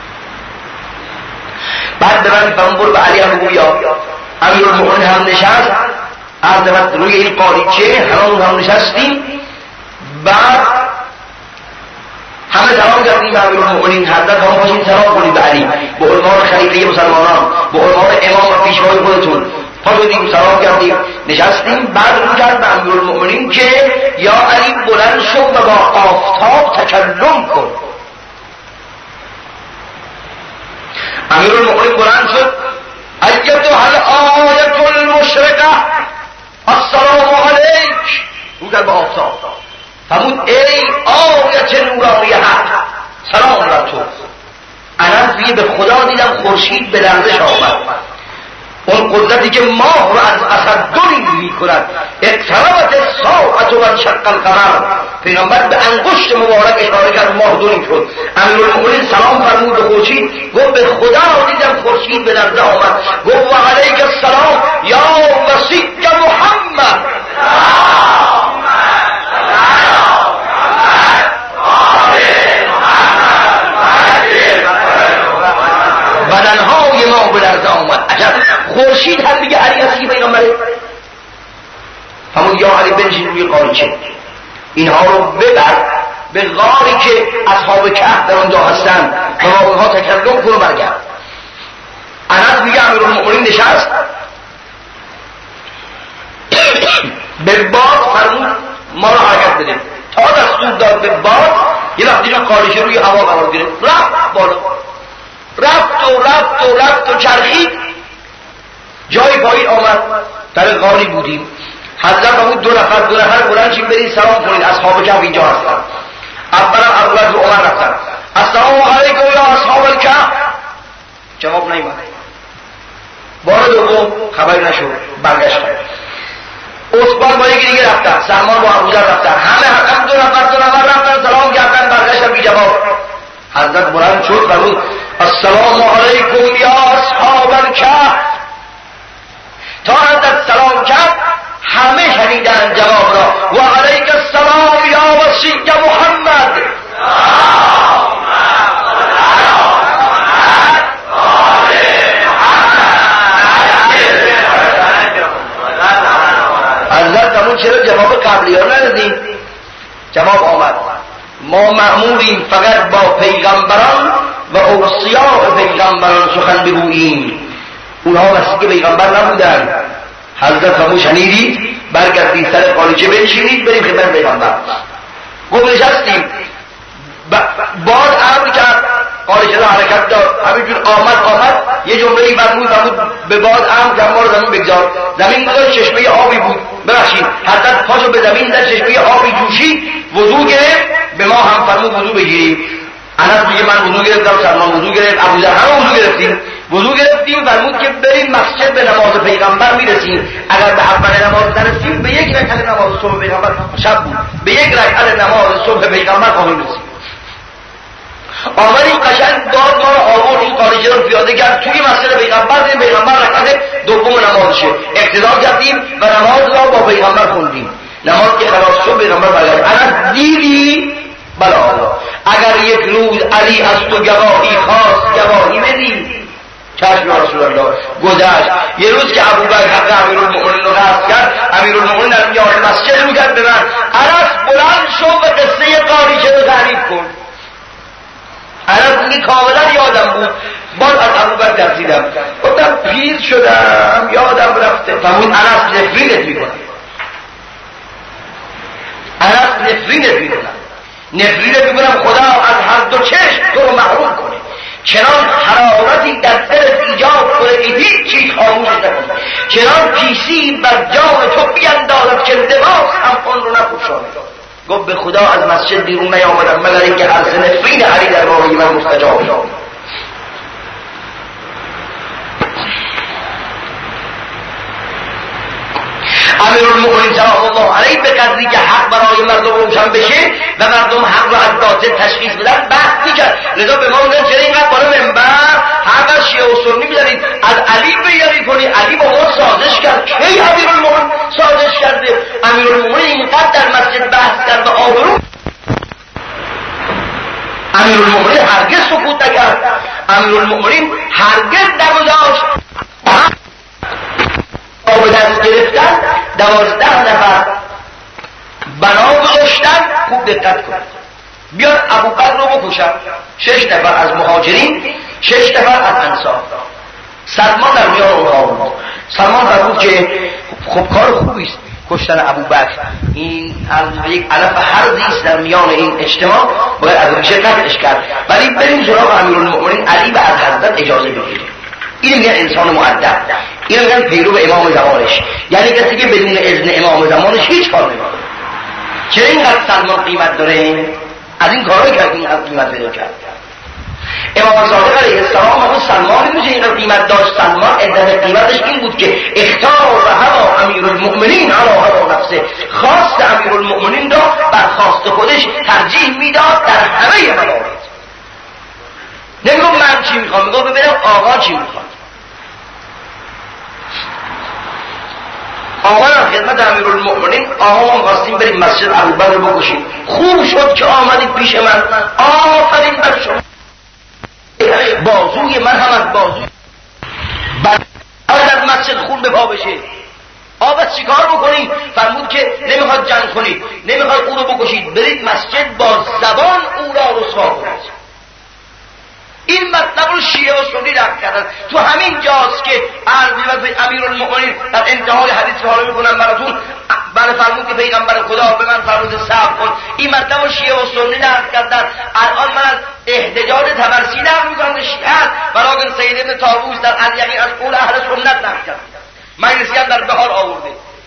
بعد به من فرمود برو به علی هم بگو یا امیرالمؤمنین هم نشست، عرض روی این قالیچه هم نشستیم. بعد همه سلام کردیم به امیرالمؤمنین، حضرت هم باشین سلام کنید به علی به عنوان خلیفه مسلمانان، به عنوان امام و پیشوای خودتون. پا شدیم سلام کردیم نشستیم. بعد رو کرد به امیرالمؤمنین که یا علی بلند شو و با آفتاب تکلم کن. امیرالمؤمنین بلند شد، ایتها الآیة المشرقة السلام علیک، رو کرد به آفتاب. فرمود ای آیت نورانی حق، سلام بر تو. انس میگه به خدا دیدم خورشید به لرزش آمد، اون قدرتی که ماه رو از اصدنی میکند. اقتربت الساعة و انشق القمر، پیغمبر به انگشت مبارک اشاره کرد، ماه دونی شد. امیرالمؤمنین سلام فرمود به خورشید، گفت به خدا دیدم خورشید به لرزه آمد. گفت و علیک السلام یا وصی محمد. بدنهای ما به لرزه آمد. عجب، خورشید هم میگه علی هستی پیغمبره. همون یا علی بنشین روی قالیچه، اینها رو ببر به غاری که اصحاب کهف در اونجا هستن و با اونها تکلم کن و برگرد. انس میگه امیرالمؤمنین نشست، به باد فرمود ما رو حرکت بده. تا دستور داد به باد، یه وقتی جا قالیچه روی هوا قرار گرفت، رفت بالا، رفت و چرخید، جای پایین آمد. در غاری بودیم. حضرت همون دو نفر بلند شیم برید سلام کنید، اصحاب کهف اینجا هستن. اولا ابوبکر و عمر رفتن، السلام علیکم یا اصحاب الکهف، جواب نیامد. بار دوم خبری نشد، برگشتن. عثمان با یکی دیگه رفتن، سلمان با ابوذر رفتن، همه دو نفر رفتن، سلام کردن، برگشتن بی جواب. حضرت بلند شد فرمود السلام علیکم یا اصحاب الکهف. تا حضرت سلام کرد همه شنیدن جواب را، و علیک السلام یا وصی محمد. حضرت همون چرا جواب قبلی ها ندادیم؟ جواب آمد. ما مأموریم فقط با پیغمبران و اوصیاء پیغمبران سخن بگوییم. اونها وسیله پیغمبر نبودن. حضرت فرمود شنیدید برگردید سر قالیچه بنشینید بریم خدمت پیغمبر. گفت نشستیم. بعد امر کرد قالیچه را حرکت داد، همینجور آمد یه جمله‌ای فرمود به بعد امر کرد ما رو زمین بگذار. زمین گذاشت، چشمه آبی بود، ببخشید حضرت پاشو به زمین زد، چشمه آبی جوشید، وضو گرفت، به ما هم فرمود وضو بگیریم. انس میگه من وضو گرفتم، سلمان وضو گرفت، ابوذر هم وضو گرفتیم فرمود که بریم مسجد به نماز پیغمبر میرسیم. اگر به اول نماز نرسیم به یک رکعت نماز صبح پیغمبر، شب بود، به یک رکعت نماز صبح پیغمبر خواهیم رسید. آمدیم قشنگ داد ما رو آورد، این قالیچه رو پیاده کرد توی مسجد پیغمبر. این پیغمبر رکعت دوم نمازشه اقتدا کردیم و نماز را با پیغمبر خوندیم. نماز که خلاص شد پیغمبر برگشت. انا دیدی بلا اگر یک روز علی از تو گواهی خواست گواهی بدی. چشم یا رسول الله. گذشت یه روز که ابوبکر حق امیرالمؤمنین رو قصد کرد، امیرالمؤمنین در میان مسجد رو کرد به من انس بلند شو و قصه قالیچه رو تعریف کن. انس کاملا یادم بود. باز از ابوبکر درسیدم گفتم پیر شدم یادم رفته. فرمود انس نفرینت میکنم، انس نفرینت میکنم خدا از هر دو چشم تو رو محروم کنه. چنان حرارتی در دلت ایجاد کنه که هیچ چیز خاموش نکنه، چنان پیسی بر جان تو بیندازد که لباس هم اون رو نپوشانه. گفت به خدا از مسجد بیرون نیامدم مگر اینکه هر سه نفرین علی در واقعی من مستجاب شد. امیرالمؤمنین سلام الله علیه به قدری که حق برای مردم روشن بشه و مردم حق را از باطل تشخیص بدن بحث میکرد. لذا به ما میگن چرا اینقدر بالا منبر حق از شیعه و سنی میزنید، از علی بیاری کنی. علی با ما سازش کرد. کی امیرالمؤمنین سازش کرده؟ امیرالمؤمنین اینقدر در مسجد بحث کرد و آبرو امیرالمؤمنین هرگز سکوت نکرد. امیرالمؤمنین هرگز نگذاشت به دست گرفتن 12 نفر بنا گذاشتن. خوب دقت کنید بیان ابوبکر رو بکشن. 6 نفر از مهاجرین، 6 نفر از انصار. سلمان در میان اونها بود. سلمان فرمود که خب کار خوبی است کشتن ابوبکر، این یک علف حرزی است در میان این اجتماع، باید از ریشه قطعش کرد، ولی بریم سراغ امیرالمؤمنین علی و از حضرت اجازه بگیریم. این میگن انسان مؤدب، این میگن پیرو امام زمانش، یعنی کسی که بدون اذن امام زمانش هیچ کار نمیکنه. چرا اینقدر سلمان قیمت داره؟ از این کارهایی که اینقدر قیمت پیدا کرد. امام صادق علیه السلام اون سلمان میشه اینقدر قیمت داشت. سلمان علت قیمتش این بود که اختار هوا امیرالمؤمنین علی هوا نفسه، خواست امیرالمؤمنین را بر خواست خودش ترجیح میداد در همه موارد. نمیگم من چی میخوام، میگم ببینم آقا چی میخواد. آقا را خدمت امیرالمؤمنین آقا ما خواستیم بریم مسجد ابوبکر رو بکشیم. خوب شد که آمدید پیش من، آفرین بر شما. بازوی من هم از بازوی بعد از مسجد خون به پا بشه. آقا چی کار بکنید؟ فرمود که نمیخواد جنگ کنید، نمیخواد او رو بکشید، برید مسجد با زبان او را رسوا کنید. این مطلب رو شیعه و سنی رد کردن. تو همین جاست که امیرالمؤمنین در انتهای حدیث که حالا میکنم براتون، بله فرمود که پیغمبر خدا به من فرمود صبر کن. این مطلب رو شیعه و سنی رد کردن. الان من از احتجاج طبرسی نقل میکنم شیعه، ولیکن سید ابن طاووس در الیقین از قول اهل سنت نقل کرد. مجلسی هم در بحار آورده.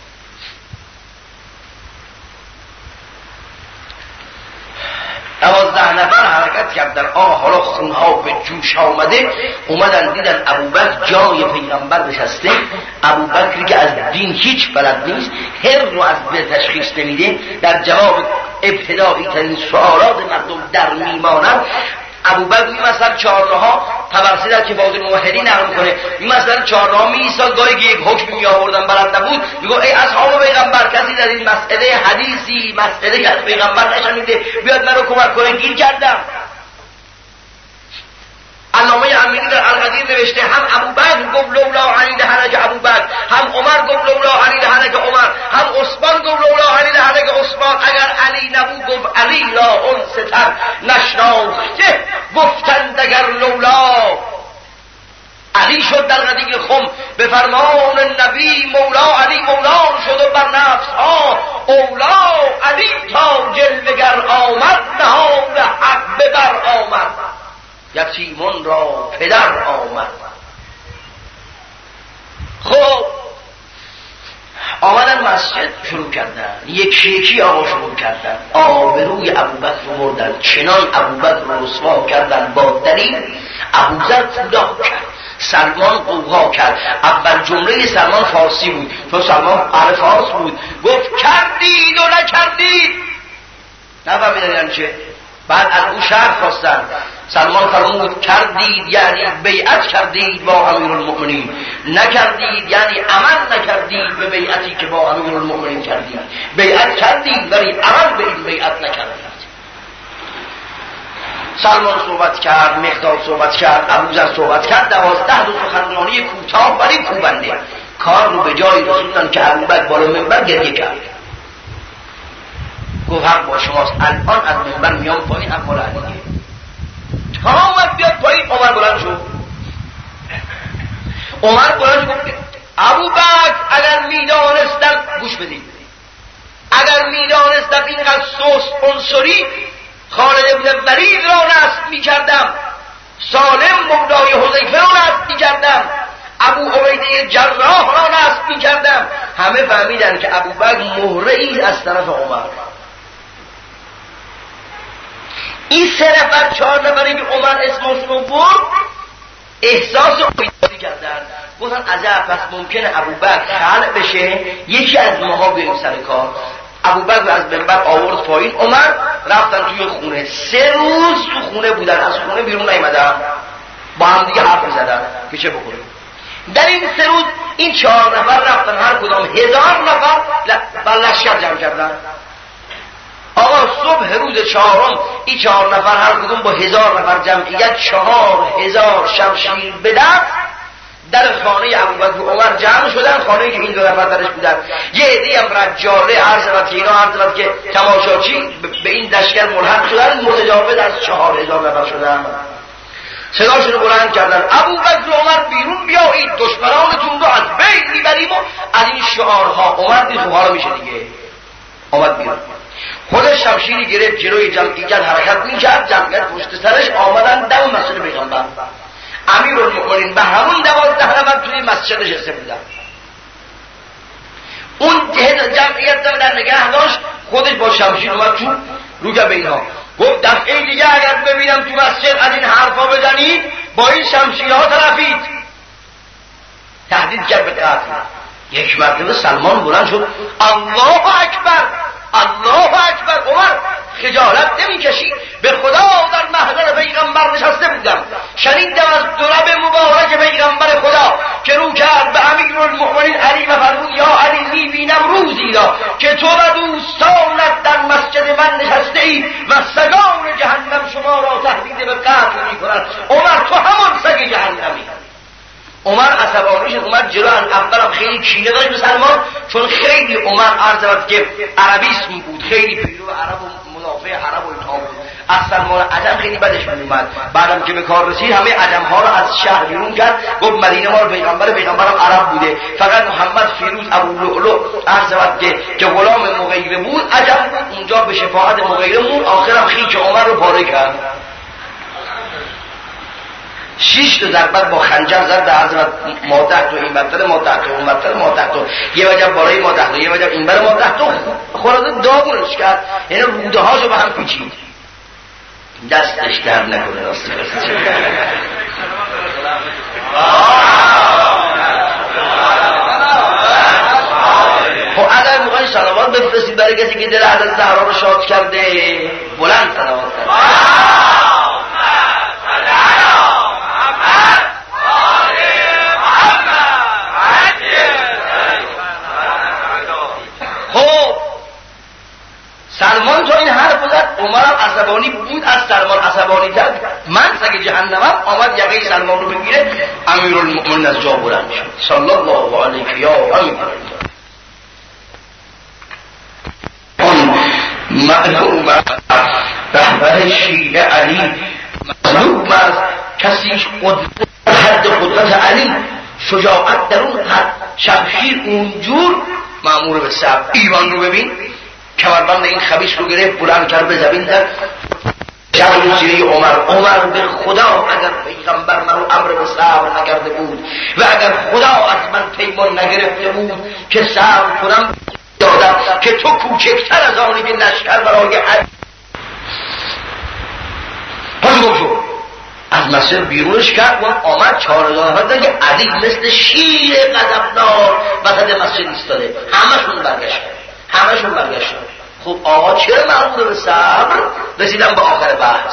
12 نفر حرکت کردن. حالا خونها به جوش آمده، اومدن دیدن ابوبکر جای پیغمبر نشسته. ابوبکری که از دین هیچ بلد نیست، هر رو از به تشخیص نمیده، در جواب ابتدایی ترین سوالات مردم در میماند. ابوبکر این مثلا چهارراه تبرسی در کفایت الموحدین نقل میکنه. این مثلا چهارراه می ایستاد، گاهی که یک حکم می آوردن بلد نبود، میگه ای اصحاب پیغمبر کسی در این مسئله حدیثی مسئله که از پیغمبر نشنیده بیاد منو کمک کنه، گیر کردم. علامه امینی در القدیر نوشته هم ابوبکر گفت لولا علی لهلک ابوبکر، هم عمر گفت لولا علی لهلک عمر، هم عثمان گفت لولا علی لهلک عثمان. اگر علی نبود گفت علی لا انس به فرمان نبی مولا علی مولان شد و بر نفس ها اولا علی تا جلوگر آمد نهاد حق ببر آمد یتیمان را پدر آمد. خب آمدن مسجد شروع کردن، یکی یکی آقا شروع کردن، آبروی ابوبکر رو بردن، چنان ابوبکر رو رسوا کردن با دلیل ابوذر کوتاه کرد، سلمان قوقا کرد. اول جمله سلمان فارسی بود چون سلمان اهل فارس بود، گفت کردید و نکردید، نفهمیدن چه. بعد از اون شرح خواستن، سلمان فرمود کردید یعنی بیعت کردید با امیرالمؤمنین، نکردید یعنی عمل نکردید به بیعتی که با امیرالمؤمنین کردید. بیعت کردید ولی عمل به این بیعت نکردید. سلمان صحبت کرد، مقداد صحبت کرد، ابوذر صحبت کرد، 12 سخنرانی کوتاه ولی کوبنده. کار رو به جایی رسوندن که ابوبکر بالا منبر گریه کرد، گفت حق با شماست، الان از منبر میام پایین اقبال علیه. تا آمد بیاد پایین عمر بلند شد. عمر بلند شد ابوبکر اگر میدانستم، گوش بدید، اگر میدانستم اینقدر سست عنصری خالد بن ولید را نصب میکردم، سالم مولای حذیفه را نصب میکردم، ابو عبیده جراح را نصب میکردم. همه فهمیدن که ابوبکر مهره‌ای از طرف عمر. این 3 نفر 4 نفری که عمر اسمشون رو برد احساس امیدواری کردن، گفتن عجب پس ممکنه ابوبکر خلع بشه یکی از ماها بیایم سر کار. ابوبکر از منبر آورد پایین، عمر رفتن توی خونه. 3 روز تو خونه بودن، از خونه بیرون نیومدن، با هم دیگه حرف زدن که چه بکنیم. در این 3 روز این 4 نفر رفتن هر کدام 1000 نفر بر لشکر جمع کردن. آقا صبح روز 4م این 4 نفر هر کدوم با 1000 نفر جمعیت 4000 شمشیر به دست در خانه ابوبکر و عمر جمع شدن. خانه‌ای که این 2 نفر درش بودن. یه عده‌ای هم رجاله عرض که اینا عرض که تماشاچی به این لشکر ملحق شدن، متجاوز از 4000 نفر شدن. صداشون رو بلند کردن ابوبکر و عمر بیرون بیایید، دشمنانتون رو از بین میبریم. و از این شعارها عمر دید خوبها رو میشه دیگه. آمد بیرون، خودش شمشیری گرفت، جلوی جمعیت حرکت میکرد، جمعیت پشت سرش آمدن دم مسجد پیغمبر. امیرالمؤمنین به همون 12 نفر توی مسجد نشسته بودن. اون جمعیت در نگه داشت، خودش با شمشیر اومد تو رو به اینها، گفت دفعه دیگه اگر ببینم تو مسجد از این حرفا بزنید با این شمشیرها طرفید. تهدید کرد به قتل. یک مرتبه سلمان بلند شد الله اکبر الله اکبر. عمر خجالت نمی کشید، به خدا در محضر پیغمبر نشسته بودم، شنیدم از دولب مبارک پیغمبر خدا که رو کرد به امیرالمؤمنین علی و فرمود یا علی می بینم روزی را که تو و دوستانت در مسجد من نشسته ای و سگان جهنم شما را تهدید به قتل می کنند. عمر تو همان سگ جهنمی. عمر عصبانی شد، اومد جلو. اولم خیلی کینه داشت به سلمان، چون خیلی عمر عرض که عربیسم بود، خیلی پیرو عرب و مدافع عرب و اینها بود. از سلمان عجم خیلی بدش میومد. بعدم که به کار رسید همه عجم ها رو از شهر بیرون کرد، گفت مدینه ما رو پیغمبرم عرب بوده، فقط محمد فیروز ابو لؤلؤ عرض که غلام مغیره بود عجم بود، اونجا به شفاعت مغیره مون. آخرم خیک عمر رو پاره کرد. 6 تا ضربت با خنجر زد به حضرت ما تحت و این بدتر ما تحت و اون بدتر ما تحت و یه وجب بالای ما تحت و یه وجب این بر ما تحت و خورده داغونش کرد، یعنی روده هاشو به هم پیچید. دستش درد نکنه راست خب اگر میخواین صلوات بفرستید برای کسی که دل حضرت زهرا رو شاد کرده، بلند صلوات کرده. سلمان تو این حرف زد، عمرم عصبانی بود، از سلمان عصبانی کرد. من سگ جهنمم آمد یقه سلمان رو بگیره. امیرالمؤمنین از جا بلند شد صلی الله علیه یا امیرالمؤمنین. معلوم رهبر شیعه علی معلوم است کسی حد قدرت علی شجاعت در اون حد، شمشیر اونجور مأمور به صبر. ایمان رو ببین، کمربند این خبیث رو گرفت بلند کرد به زمین در جمع سیره عمر به خدا اگر پیغمبر منو امر به صبر نکرده بود و اگر خدا از من پیمان نگرفته بود که صبر کنم دادم که تو کوچکتر از آنی که لشکر برای حج پاشو شد از مسیر بیرونش کرد و آمد 4000 نفر که علی مثل شیر غضبناک وسط مسجد ایستاده. همشون برگشتن. خب آقا چرا مأمور به صبر؟ رسیدم به آخر بحث.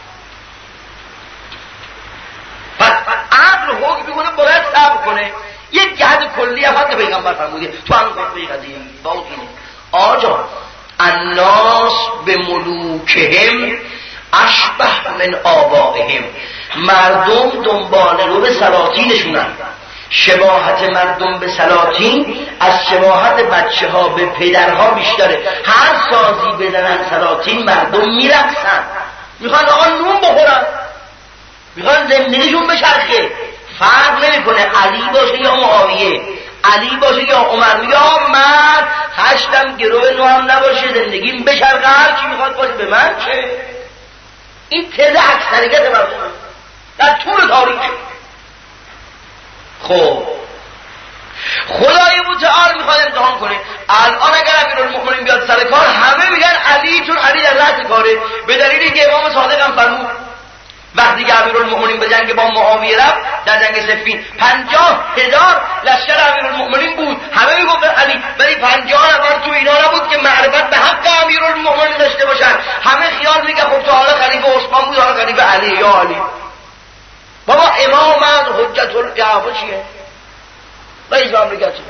پس عقل حکم میکنه باید صبر کنه. یک جهت کلی هم حتی پیغمبر فرموده تو هم پیغمبری باید اینه آجا الناس به ملوکهم اشبه من آبائهم. مردم دنبال رو به سلاطینشونن. شباهت مردم به سلاطین از شباهت بچه ها به پدرها بیشتره. هر سازی بزنن سلاطین مردم میرقصن، میخوان آقا نون بخورن، میخوان زندگیشون بچرخه. فرق نمیکنه علی باشه یا معاویه، علی باشه یا عمر. میگه آقا من هشتم گروه نوهم نباشه زندگیم بچرخه، هر چی میخواد باشه به من چه. این تزه اکثریت مردم در طول تاریخ. خب خدای متعال میخواد امتحان کنه. الان اگر امیرالمؤمنین بیاد سر کار همه میگن علی، چون علی در رأس کاره. به دلیلی که امام صادق هم فرمود وقتی که امیرالمؤمنین به جنگ با معاویه رفت در جنگ صفین 50,000 لشکر امیرالمؤمنین بود، همه میگفتن علی، ولی 50 نفر تو اینا نبود که معرفت به حق امیرالمؤمنین داشته باشن. همه خیال میگه خب تو حالا خلیفه عثمان بود، حالا خلیفه علی. یا علی بابا امام از حجت الجعفر چیه؟ رئیس آمریکا چیه؟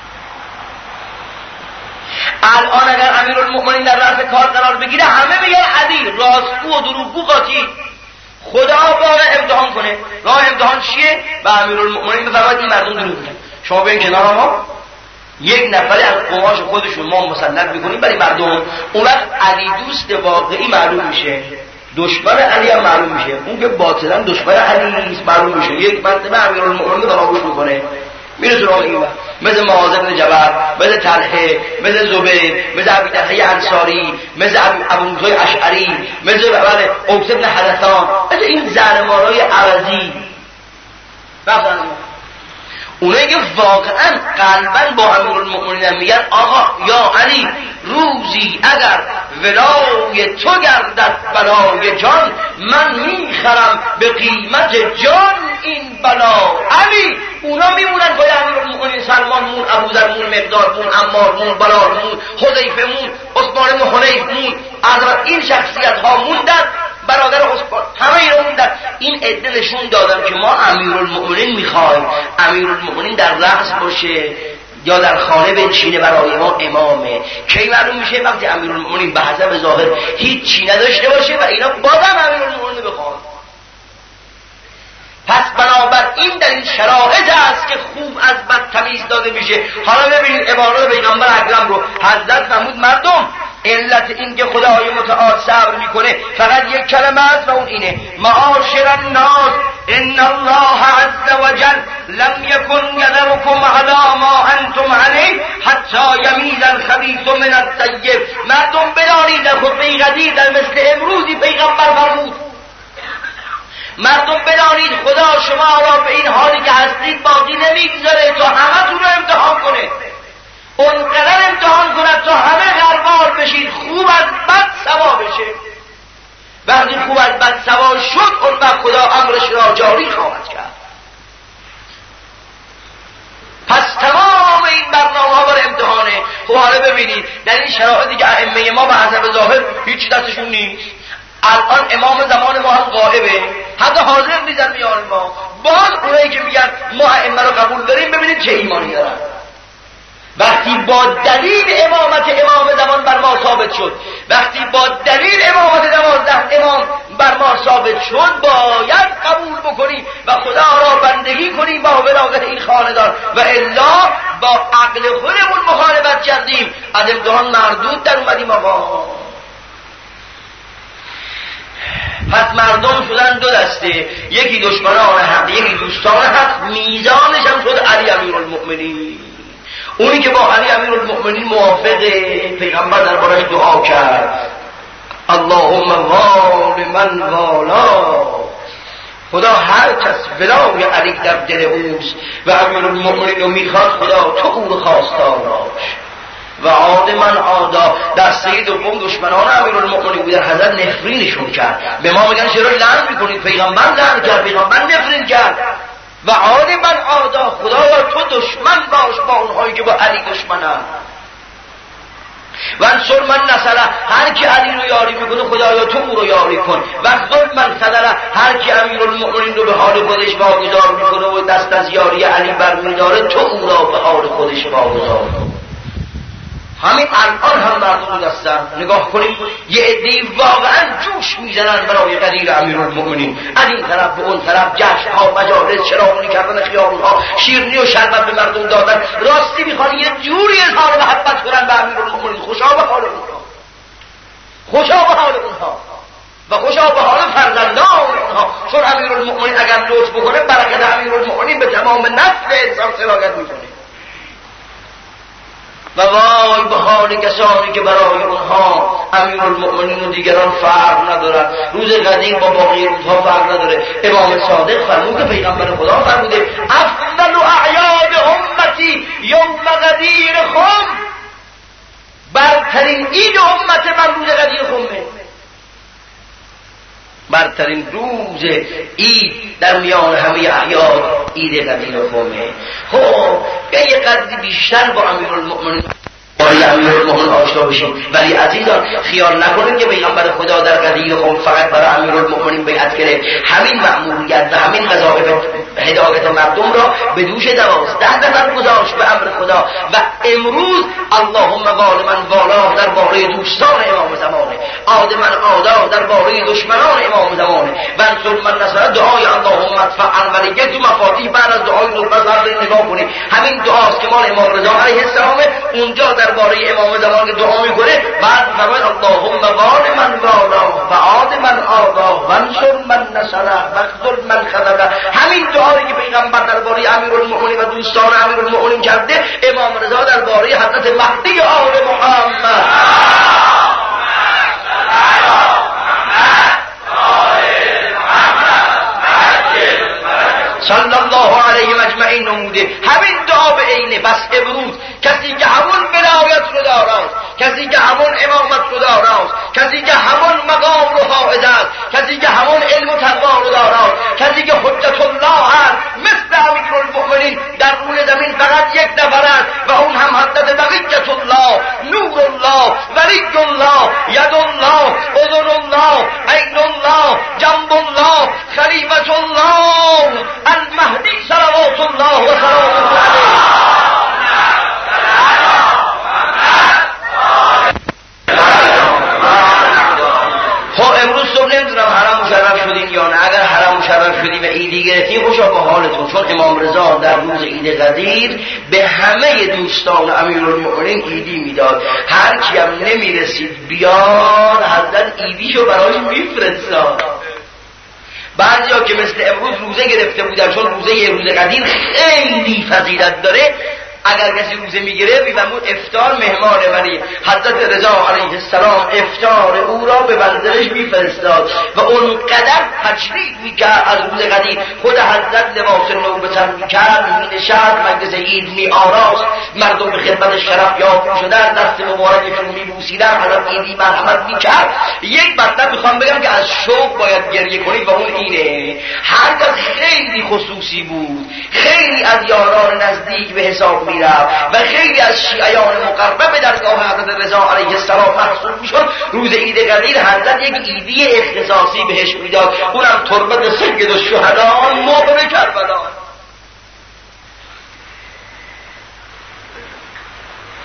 الان اگر امیرالمؤمنین در رأس کار قرار بگیره همه میگن علی راستگو و دروغگو قاطی. خدا باید امتحان کنه. راه امتحان چیه؟ و امیرالمؤمنین بفرماید این مردم دروغ میگن. شما ببین کنار ما یک نفری از قماش خودشون ما مسلط میکنیم برای مردم، اون وقت علی دوست واقعی معلوم میشه، دشمن علی هم معلوم میشه. اون که باطلا دشمن علی نیست معلوم میشه. یک مرتبه امیرالمؤمنین رو فراموش میکنه، میره سراغ این مثل معاذ بن جبل، مثل طلحه، مثل زبیر، مثل ابی طلحه انصاری، مثل ابو موسی اشعری، مثل اوس بن حدثان، مثل این زرمارای عوضی. اونایی که واقعا قلبا با امیرالمؤمنین میگن آقا یا علی روزی اگر ولای تو گردد بلای جان من میخرم به قیمت جان این بلا. علی اونا میمونن با امیرالمؤمنین، سلمان مون، ابوذر مون، مقداد مون، عمار مون، بلال مون، حذیفه مون، عثمان بن حنیف مون، این شخصیت ها موندن، برادر عثمان، همه اینا موندن. این عده نشون دادن که ما امیرالمؤمنین میخوایم امیرالمؤمنین در رأس باشه یا در خانه بنشینه برای ما امامه. کی معلوم میشه؟ وقتی امیرالمؤمنین به حسب ظاهر هیچی نداشته باشه و اینا بازم امیرالمؤمنین بخوان. پس بنابراین در این شرایط است که خوب از بد تمیز داده میشه. حالا ببینید عبارات پیغمبر اکرم رو. حضرت فرمود مردم علت این که خدای متعال صبر میکنه فقط یک کلمه است و اون اینه معاشر الناس ان الله عز وجل لم يكن يذركم على ما انتم عليه حتى يميز الخبيث من الطيب. مردم بدانید در خطبه قدیر در مثل امروزی پیغمبر فرمود مردم بدانید خدا شما را به این حالی که هستید باقی نمیگذاره تا همتون رو امتحان کنه، اونقدر امتحان کند تا همه غربال بشید، خوب از بد سوا بشه. وقتی خوب از بد سوا شد اون وقت خدا امرش را جاری خواهد کرد. پس تمام این برنامه ها بر امتحانه. خب حالا ببینید در این شرایطی که ائمه ما به حسب ظاهر هیچی دستشون نیست، الان امام زمان ما هم غائبه، حتی حاضر نیستن میان ما، باز اونایی که میگن ما ائمه رو قبول داریم ببینید چه ایمانی دارن. وقتی با دلیل امامت امام زمان بر ما ثابت شد، وقتی با دلیل امامت 12 امام بر ما ثابت شد باید قبول بکنیم و خدا را بندگی کنیم با بلاغت این خاندان، و الا با عقل خودمون مخالفت کردیم از امتحان مردود در اومدیم. آقا پس مردم شدن دو دسته، یکی دشمنان حق یکی دوستان حق. میزانش هم شد علی امیرالمؤمنین. اونی که با علی امیرالمؤمنین موافقه، پیغمبر دربارش دعا کرد اللهم وال من والا، خدا هر کس ولای علی در دل اوست و امیرالمؤمنین رو میخواد، خدا تو او رو خواستاراش. و عاد من عادا، دسته دوم دشمنان امیرالمؤمنین بودن، حضرت نفرینشون کرد. به ما میگن چرا لعن میکنید؟ پیغمبر لعن کرد، پیغمبر نفرین کرد. و عاد من عادا، خدایا تو دشمن باش با اونهایی که با علی دشمنن. و انصر من نصره، هر کی علی رو یاری میکنه خدایا تو او رو یاری کن. و خذل من خذله، هر کی امیرالمؤمنین رو به حال خودش واگذار میکنه و دست از یاری علی برمیداره، تو او را به حال خودش واگذار کن. همین الان هم مردم دستن. نگاه کنید یه عده‌ای واقعا جوش میزنن برای قدیر امیرالمؤمنین، از این طرف به اون طرف جشن‌ها، مجالس، چراغونی کردن خیابون‌ها، شیرینی و شربت به مردم دادن. راستی میخوان یه جوری اظهار محبت کنن به امیرالمؤمنین. خوشا به حال اونها، خوشا به حال اونها و خوشا به حال فرزندان اونها، چون امیرالمؤمنین اگر لطف بکنه برکت امیرالمؤمنین به تمام نسل انسان سراغت میکنه. و وای به حال کسانی که برای اونها امیرالمؤمنین و دیگران فرق ندارن. روز قدیم با باقی روزها فرق نداره. امام صادق فرموده، پیغمبر خدا فرموده افضل اعیاد امتی یوم قدیر خم، برترین عید امت من روز قدیر خمه. برترین روز عید در میان همه اعیاد عید قدیر خمه. خب یه قدری بیشتر با امیرالمؤمنین آشنا بشیم. ولی عزیزان خیال نکنید که پیغمبر خدا در قدیر خم فقط برای امیرالمؤمنین بیعت کرده. همین مأموریت و همین وظایف هدایت مردم را به دوش 12 نفر گذاشت به امر خدا. و امروز اللهم وال من والا در باره دوستان امام زمانه، عاد من عادا در باره دشمنان امام زمانه. و انصر من نصره، دعای اللهم ادفع عن ولیت و مفاتیح بعد از دعای نوربزر نگاه کنید. همین دعاست که مال امام رضا علیه السلام، اونجا درباره امام زمان که دعا میکنه بعد فرماید اللهم وال من والا و عاد من عادا و انصر من نصره و خذل من خذله. همین دعایی که پیغمبر درباره امیرالمؤمنین و دوستان امیرالمؤمنین کرده، امام رضا درباره حضرت مهدی آل محمد صلی الله علیه مجمعین نموده. همین دعا به عینه. بس امروز کسی که همون ولایت رو داراست، کسی که همون امامت رو داراست، کسی که همون مقام رو حافظ است، کسی که همون علم و تقوا رو داراست، کسی که حجت الله است مثل امیرالمؤمنین در روی زمین فقط یک نفر است و اون هم حضرت بقیت الله، نور الله، ولی الله، ید الله، اذن الله، عین الله، جنب الله، خلیفت الله المهدی صلوات الله و سلامه علیه. امروز صبح نمیدونم حرم مشرف شدین یا نه. اگر حرم مشرف شدی و عیدی گرفتین خوشا با حالتون، چون امام رضا در روز عید قدیر به همه دوستان امیرالمؤمنین عیدی میداد. هر کی هم نمیرسید بیاد حضرت عیدیشو برایش میفرستاد. بعضیا که مثل امروز روزه گرفته بودن، چون روز قدیر خیلی فضیلت داره، اگر کسی روزه میگیره میفهمون افطار مهمانه، ولی حضرت رضا علیه السلام افطار او را به منزلش میفرستاد و اونقدر تشریف میکرد از روز قدیر. خود حضرت لباس نو به تن میکرد، مینشست، مجلس عید میآراست، مردم به خدمت شرف یافت میشدن، دست مبارکشون میبوسیدن، حضرت عیدی مرحمت میکرد. یک مطلب میخوام بگم که از شوق باید گریه کنید و اون اینه، هر کس خیلی خصوصی بود، خیلی از یاران نزدیک به حساب و خیلی از شیعیان مقرب به درگاه حضرت رضا علیه السلام محسوب میشد. روز عید قدیر حضرت یک عیدی اختصاصی بهش میداد، اونم تربت سید الشهدا موقع کربلا.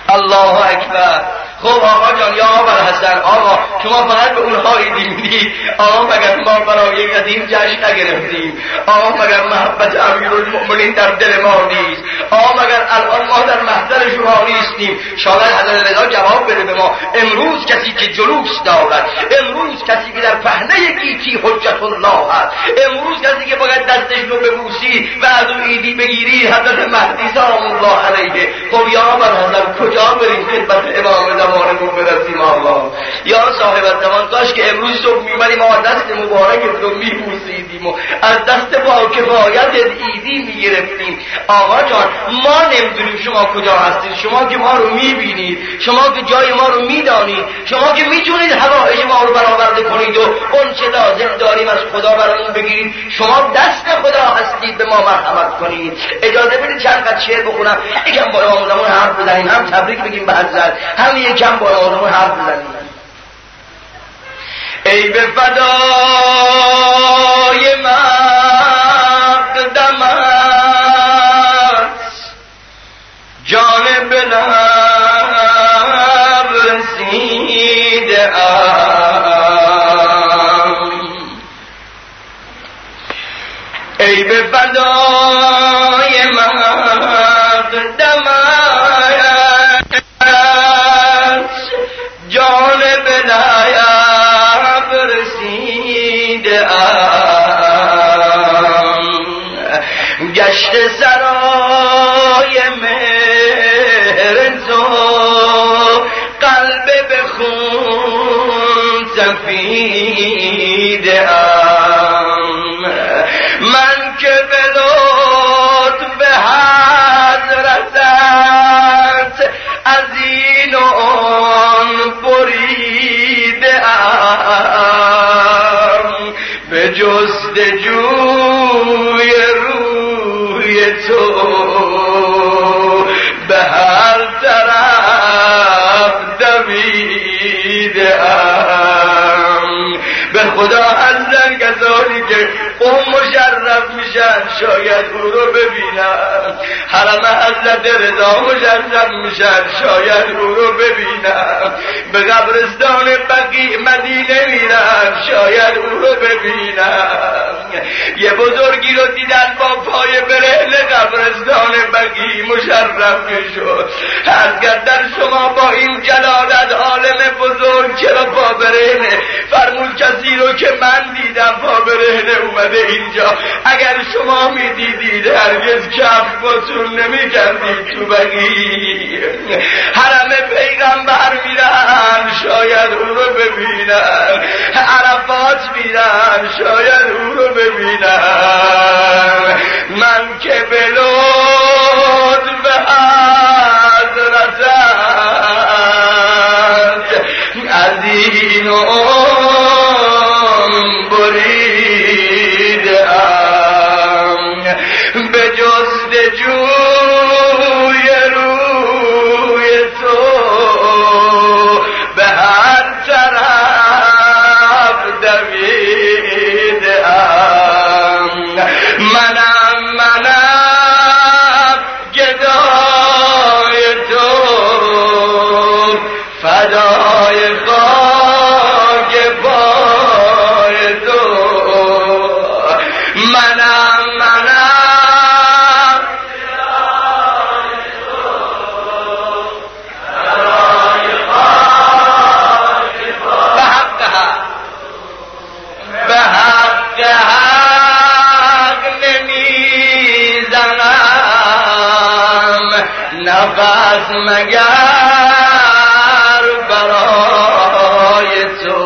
الله اکبر. خب آقا جان، یا آقا حسن، آقا شما فقط به اونها ایدی میدید. آقا مگر ما برای قدیم جشن نگرفتیم؟ آقا مگر محبت امیرالمؤمنین در دل ما نیست؟ آقا مگر الان ما در محضر شما نیستیم؟ شاید حضرت رضا جواب بده به ما. امروز کسی که جلوس دارد، امروز کسی که در پهنه گیتی حجت الله هست، امروز کسی که باید دستش رو ببوسی و از اون ایدی بگیری حضرت مهدی سلام الله علیه. خب یا برادر کجا بریم خدمت امام زمانمون برسیم؟ الله یا صاحب زمان، کاش که امروز صبح میبریم و دست مبارکت رو میبوسیدیم و از دست با کفایت ایدی میگرفتیم. آقا جان، ما نمیدونیم شما کجا هستید، شما که ما رو میبینید، شما که جای ما رو میدانید، شما که میتونید حوائج ما رو برآورده کنید و اون چه لازم داریم از خدا برامون بگیرید. شما دست خدا هستید، به ما مرحمت کنید. اجازه بدید چند قطعه شعر بخونم، یکم با اماممون حرف بزنیم، هم تبریک بگیم به حضرت، هم یکم با اماممون حرف بزنیم. ای به فدای مقدمت جان به لب رسیده ام، ای به فدای مقدمت جان به لب رسیده ام، گشت سرای مهر تو قلب به خون سفیده ام، من که به لطف حضرتت از این و آن بریده ام، به جستجوی روی تو به هر طرف دویده ام. به خدا حضرت کسانی که قوم مشرف میشن شاید او رو ببینن، حرم حضرت رضا مشرف میشن شاید او رو ببینن، به قبرستان بقیع مدینه میرن شاید او رو ببینن. یه بزرگی رو دیدن با پای برهنه قبرستان بقیع مشرف میشد. از گردن شما با این جلالت عالم بزرگ چرا پا برهنه؟ فرمود کسی رو که من دیدم پا برهنه اومده اینجا، اگر شما میدیدید هرگز کف باتون نمی کردید تو بقیع. حرم پیغمبر میرن شاید او رو ببینن، عرفات میرن شاید او رو ببینن. من که به لطف حضرتت از این و آن بریده ام، به جستجوی روی تو به هر طرف دویده ام. منم گدای تو فدای خاک پای تو، منم به حق حق نمیزنم نفس مگر برای تو،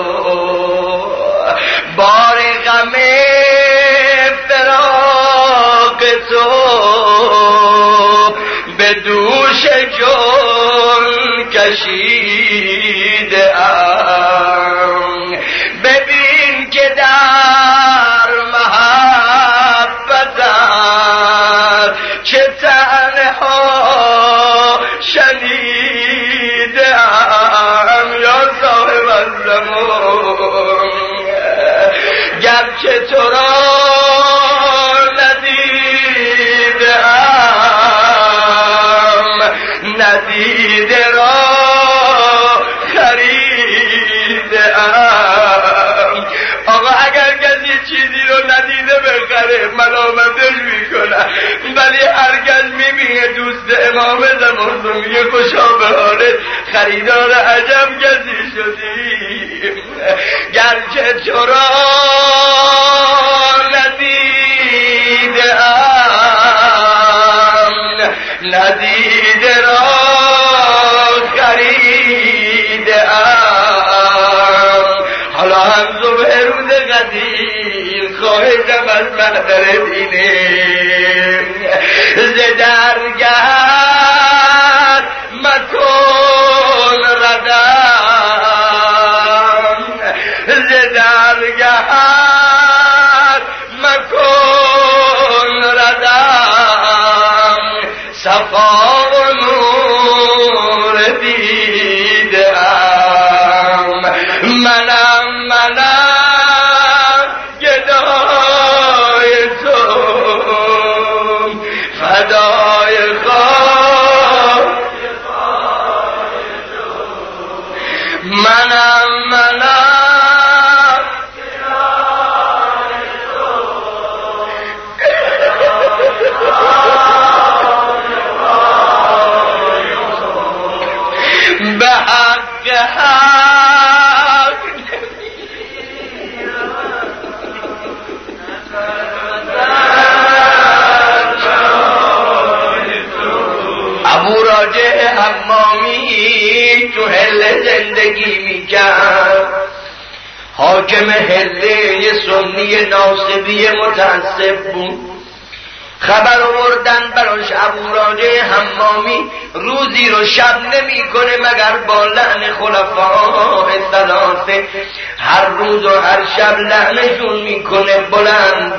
بار غم فراق تو به دوش جان کشیده ام. ببین که در محبتت چه تنها شنیده ام یا صاحب الزمان، گرچه تو را ندیده ام ندیده را داره ملامتش میکنن، ولی هرگز میبینه دوست امام زمان رو میگه خوشا به حالت خریدار عجب کسی شدی، گرچه تو را ندیده را خریدم، حالا هم صبح روز قدیر خواهشم از محضر دینه ز درگاه مکن ردم، ز درگاه مکن ردم، صفا و نور دیدم، منم گدای تو فدای خواهد، منم به حق ابو راجع حمامی تو هله زندگی میکرد، حاکم هله یه سنی ناصبی متعصب بود. خبر آوردن براش ابو راجع حمامی روزی رو شب نمیکنه مگر با لعن خلفاء ثلاثه، هر روز و هر شب لعنشون میکنه بلند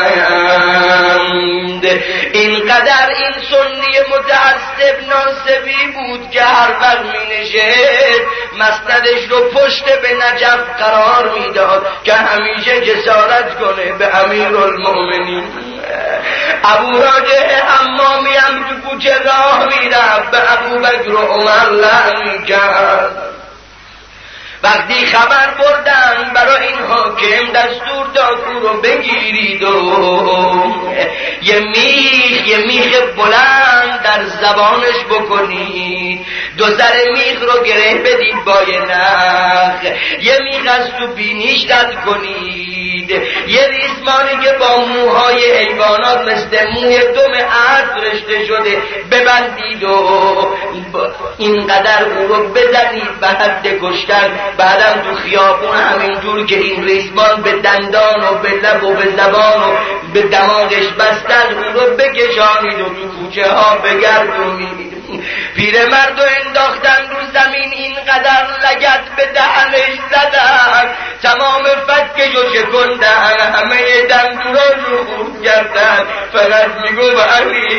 بلند. اینقدر این سنی متعصب ناصبی بود که هر وقت مینشست مسندش رو پشت به نجف قرار میداد که همیشه جسارت کنه به امیرالمؤمنین. ابو راجع حمامی هم تو کوچه راه میرفت به ابوبکر و عمر لعن کرد. وقتی خبر بردن برای این حاکم دستور داد او رو بگیرید و یه میخ بلند در زبانش بکنید، دو سر میخ رو گره بدید با یه نخ، یه میخ از تو بینیش رد کنید، یه ریسمانی که با موهای حیوانات مثل موی دم اسب رشته شده ببندید و اینقدر او رو بزنید به حد کشتن. بعدم تو خیابون همینجور که این ریسمان به دندان و به لب و به زبان و به دماغش بستن او رو بکشانید و تو کوچه ها بگردونید. پیرمرد رو انداختن رو زمین، اینقدر لگد به دهنش زدن تمام فکش رو شکندن، همه دندوناش رو خورد کردن، فقط میگو علی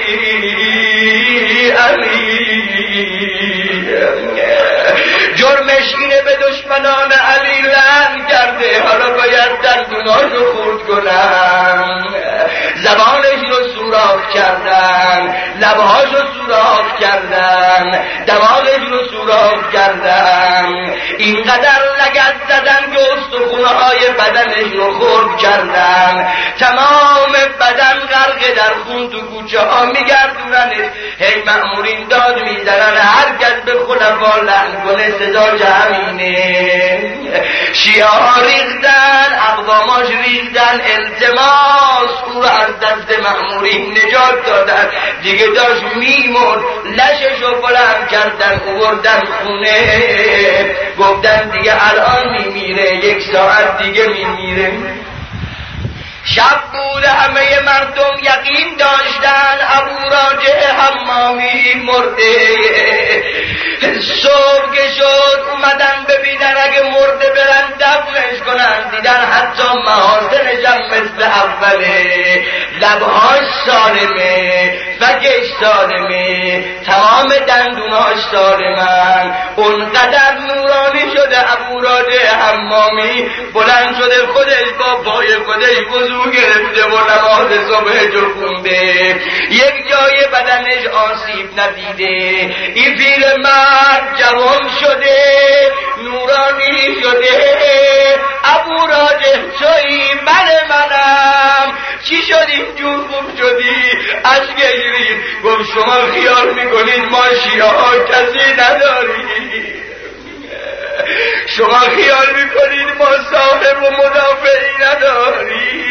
علی. جرمش اینه به دشمنان علی لعن کرده، حالا باید دندوناش رو خورد کنن، زبانش رو سوراخ کردن، لبهاش رو سوراخ کردن، دماغش رو سوراخ کردن، اینقدر لگد زدن که استخونه‌های بدنش رو خرد کردن، تمام بدن غرق در خون تو کوچه ها میگردوننش. هی مأمورین داد میزنن هر کس به خلفا لعن کنه صداش همینه. شیعه ها ریختن، اقواماش ریختن، التماس او رو از دست مأمورین نجات دادن، دیگه داشت میمرد، لشش رو بلند کردن اووردن خونه، گفتن دیگه الان میمیره، 1 ساعت دیگه میمیره. شب بود، همه مردم یقین داشتن ابو راجع حمامی مرده. صبح که شد اومدن ببینن اگه مرده برن دفنش کنن، دیدن حتی محاسنش هم مثل اوله، لبهاش سالمه، فکش سالمه، تمام دندوناش سالمن، اونقدر نورانی شده ابو راجع حمامی بلند شده خودش با پای خودش وضو گرفته و نماز صبح جو خونده، یک جای بدنش آسیب ندیده. این پیرمرد جوان شده، نورانی شده. ابو راجع تویی؟ بله منم. چی چی شد اینجور خوب شدی؟ اشک ریخت. گفت شما خیال میکنید ما شیعه ها کسی نداریم، شما خیال میکنید ما صاحب و مدافعی نداریم.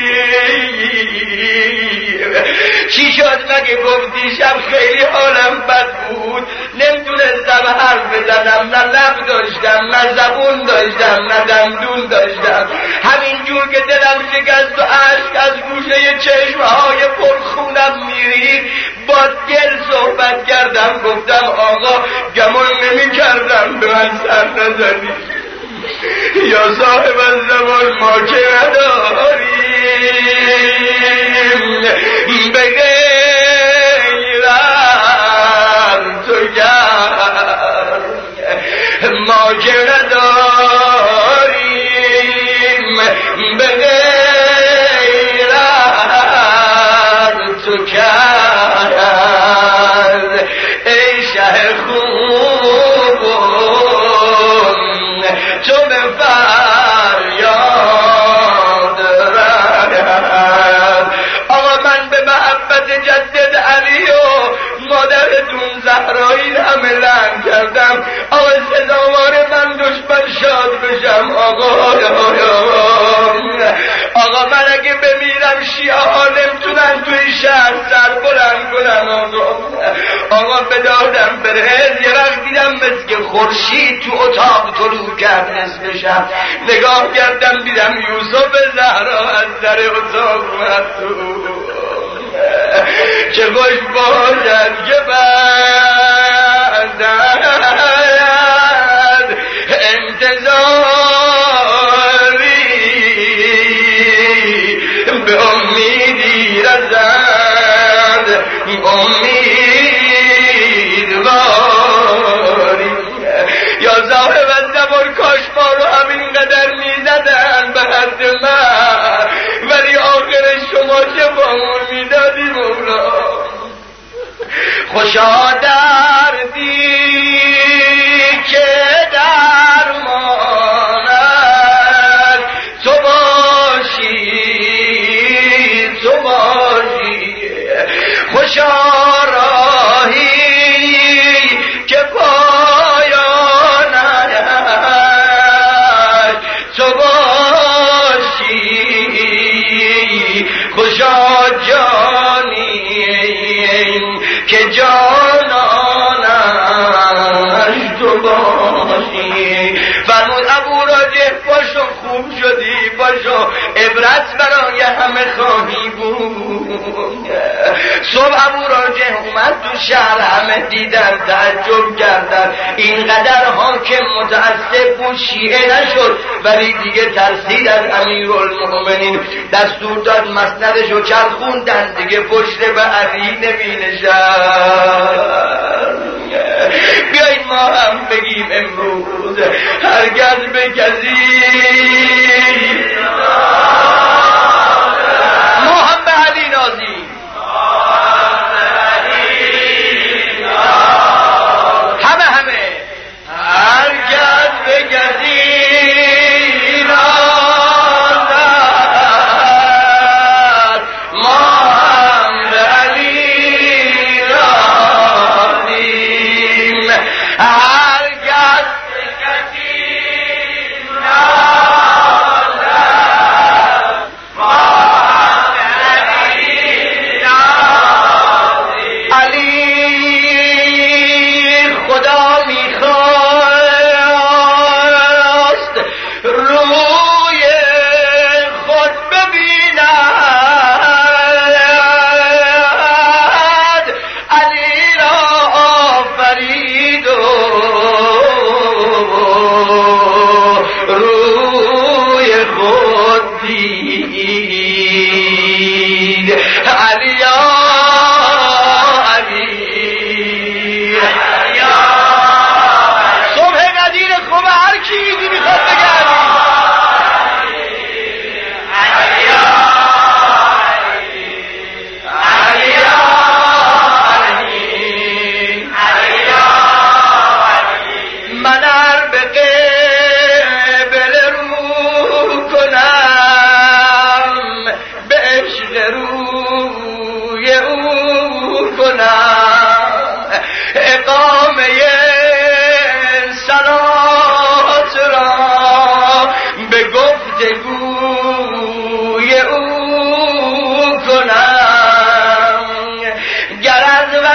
چی شد مگه؟ گفت دیشب خیلی حالم بد بود، نمیتونستم حرف بزنم، نه لب داشتم، نه زبون داشتم، نه دندون داشتم، همینجور که دلم شکست و اشک از گوشه چشمهای پرخونم میرید با دل صحبت کردم. گفتم آقا گمان نمی کردم به من سر نزنی، یا صاحب الزمان ما که نداریم به غیر از تو گر، ما که نداریم به غیر از تو گر. ای شه خوبم تو به فریاد رد. آقا من به محبت جدد علی و مادرتون زهرایی همه لعن کردم. آقا سزاوار من دشمن شاد بشم. آقا من اگه بمیرم شیعه ها نمیتونن توی شهر سر بلند کنن. آقا به دادم برهز یه وقت دیدم مثل که خورشید تو اتاق طلوع کرد نصف شب. نگاه کردم دیدم یوسف زهرا از در اتاق اومد تو. چه خوش باشد که بعد انتظاری به امیدی رسد امیدواری. یا صاحب الزمان کاش ما رو همینقدر میزدن به حد من، ولی آخر شما چه بامون میدادی مولا. خوشا دردی که درماند تو باشی، تو باشی. خوشا راهی که پایانش تو باشی. خوشا جانی که جانانش تو باشی. فرمود ابو راجح باشو خوب شدی، باشو عبرت برای همه خواهی بود. صبح ابو راجح اومد تو شهر، همه دیدن تعجب کردن. اینقدر حاکم متعصب بود شیعه نشد، ولی دیگه ترسید از امیرالمؤمنین. دستور داد مسندشو چرخوندن دیگه پشت به علی نمی نشد. بیایید ما هم بگیم امروز هرگز به کسی ما هم به علی نازی، همه هرگز به کسی هرگز به کسی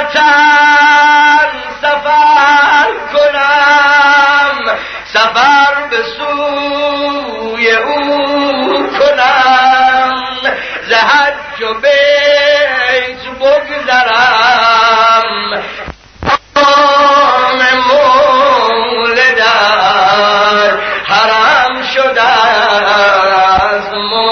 وطن سفر کنم، سفر به سوی او کنم، ز حج و بیت بگذرم، آن مولدت حرم شده از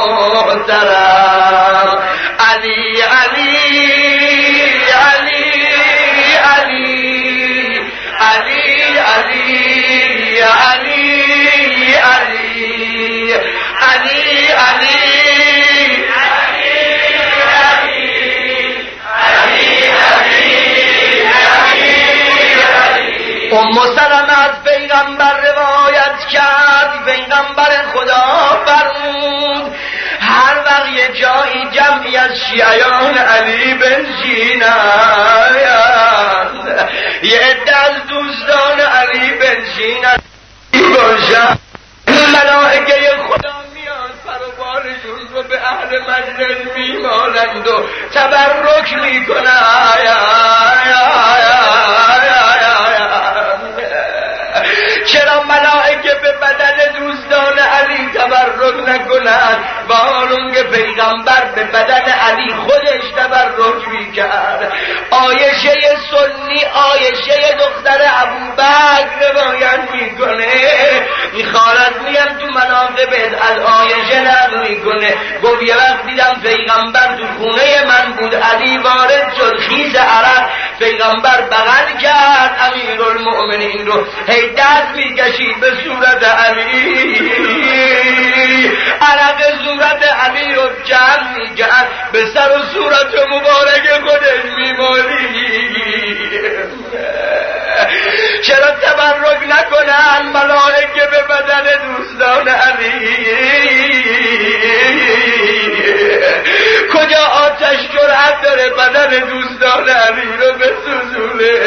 محترم. علی علی علی علی علی علی علی علی علی ام سلمه از پیغمبر روایت کرد، پیغمبر خدا فرمود هر وقت یه جایی جمعی از شیعیان علی بنشینند، یه عده از دوستان علی بنشینند باشند، ملائکه خدا میان پروبالشون رو به اهل مجلس میمالند و تبرک میکنند. چرا ملائکه به بدن دوستان علی تبرک نکنند و حالون که پیغمبر به بدن علی خودش تبرک میکرد؟ عایشه سنی، عایشه دختر ابوبکر روایت میکنه، این خالص هم تو مناقب از عایشه نقل میکنه، گفت یه وقت دیدم پیغمبر تو خونه من بود، علی وارد شد خیز عرق، پیغمبر بغل کرد امیرالمؤمنین رو، هی دست میکشید به صورت علی، عرق صورت علی رو جمع میکرد به سر و صورت مبارک خودش میمالی. چرا تبرک نکنن ملائکه به بدن دوستان علی؟ کجا آتش جرأت داره بدن دوستان علی رو بسوزونه؟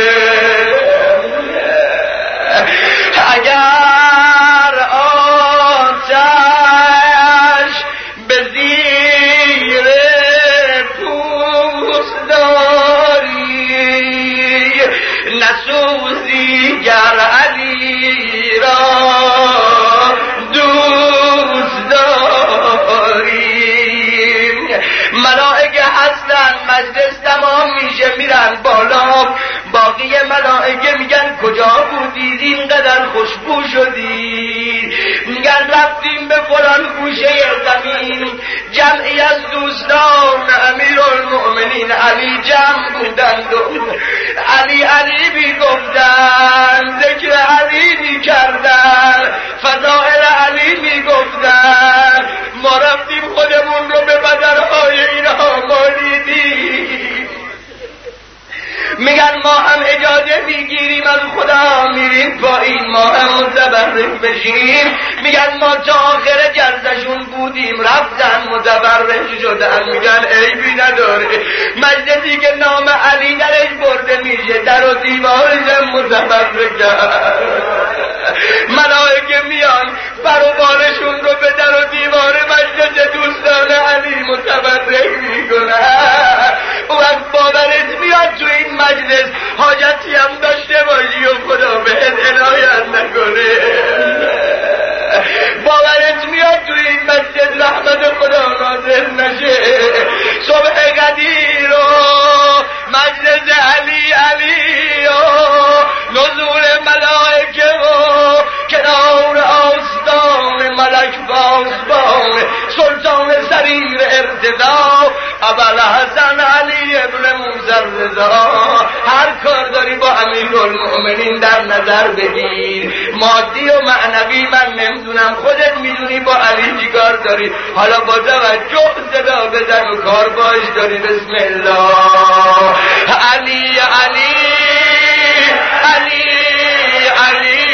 اگر آتش به زیر پوست داری، نسوزی گر علی را دوست داری. ملائکه هستن، مجلس تمام میشه میرن بالا، باقی ملائکه میگن کجا بودید اینقدر خوشبو شدید؟ میگن رفتیم به فلان گوشه زمین، جمعی از دوستان امیرالمؤمنین علی جمع بودند و علی علی میگفتن، ذکر علی میکردن، فضائل علی میگفتن، ما رفتیم خودمون رو به بدرهای اینها مالیدیم. میگن ما هم اجازه میگیریم از خدا میریم پایین، ما هم متبرک بشیم. میگن ما تا آخر جلسشون بودیم رفتن متبرک شدن، میگن عیبی نداره، مجلسی که نام علی درش برده میشه در و دیوارش متبرک کرد. ملائکه میان بروبارشون رو به در و دیوار مجلس دوستان علی متبرک میکنن. او وقت باورت میاد تو این مجلس حاجتی هم داشته باشی و خدا بهت عنایت نکنه، باورت میاد تو این مجلس رحمت خدا نازل نشه، صبح قدیر و مجلس علی علی و نزول ملائکه و کنار آستان ملک بازبان سلطان سریر ارتضا ابوالحسن علی ابن موسی رضا، هر کار داری با امیرالمؤمنین در نظر بگیر، مادی و معنوی من نمیدونم، خودت میدونی با علی چیکار داری، حالا با توجه صدا بزن و کار باش داری. بسم الله. علی علی علی علی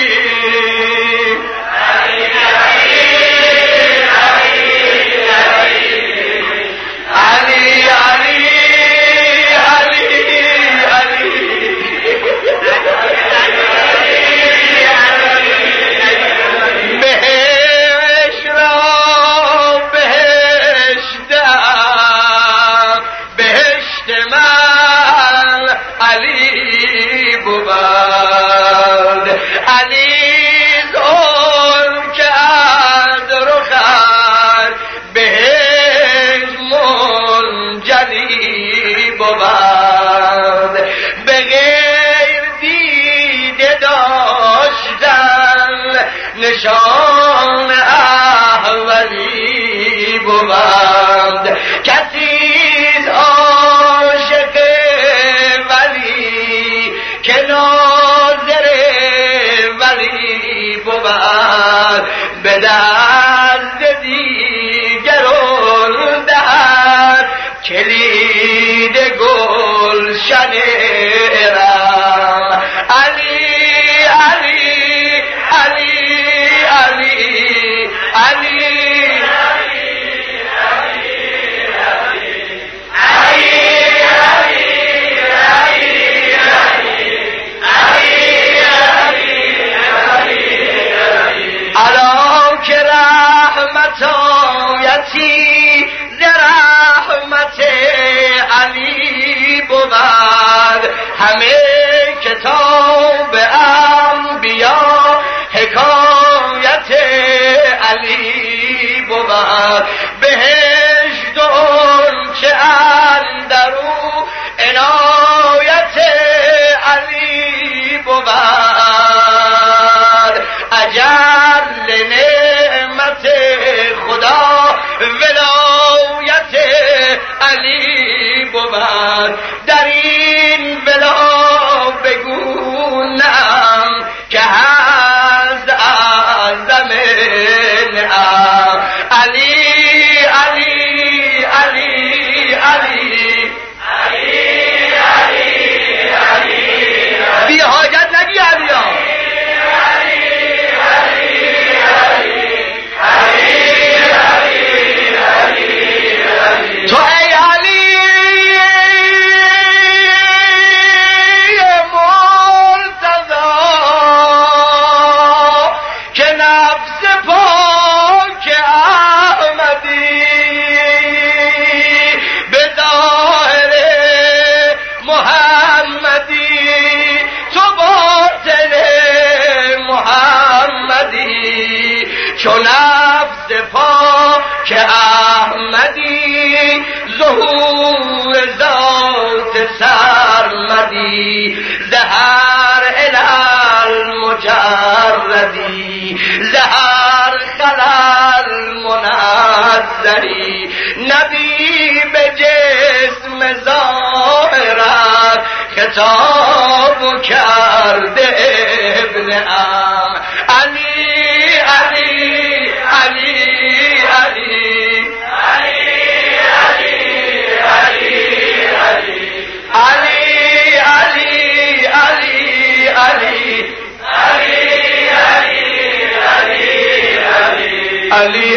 بود. کسی عاشق ولی که ناظر ولی بود، به دست دیگران دهد کلید گلشن ارم. علی علی علی علی علی که رحمت آیتی ز رحمت علی بود، همه کتاب انبیا حکایت علی بود. بهشت و آنچه اندرو عنایت علی بود، اجل نعمت خدا ولایت علی بود. در این ولا بگونم که از اعظم نعم. علی علی علی علی بی حاجت نگی علیا. تو ای علی مرتضی که نفس پاک احمدی به ظاهر محمدی، تو باطن محمدی، چو نفس پاک احمدی، ظهور ذات سرمدی، زهر الال مجردی، زهر خلال منظری، نبی به جسم ظاهرت خطاب کرده ابن ام. علی علی علی علی علی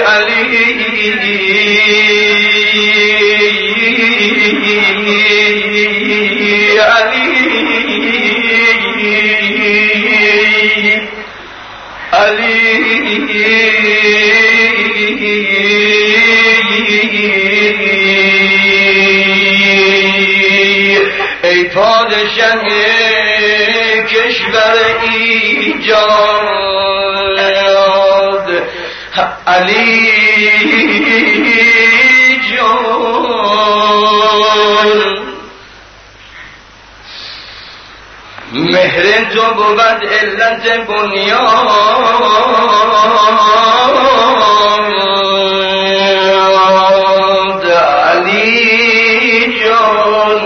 ای پادشه کشور ایجاد، علی جان، مهر تو بود علت بنیاد، علی جان،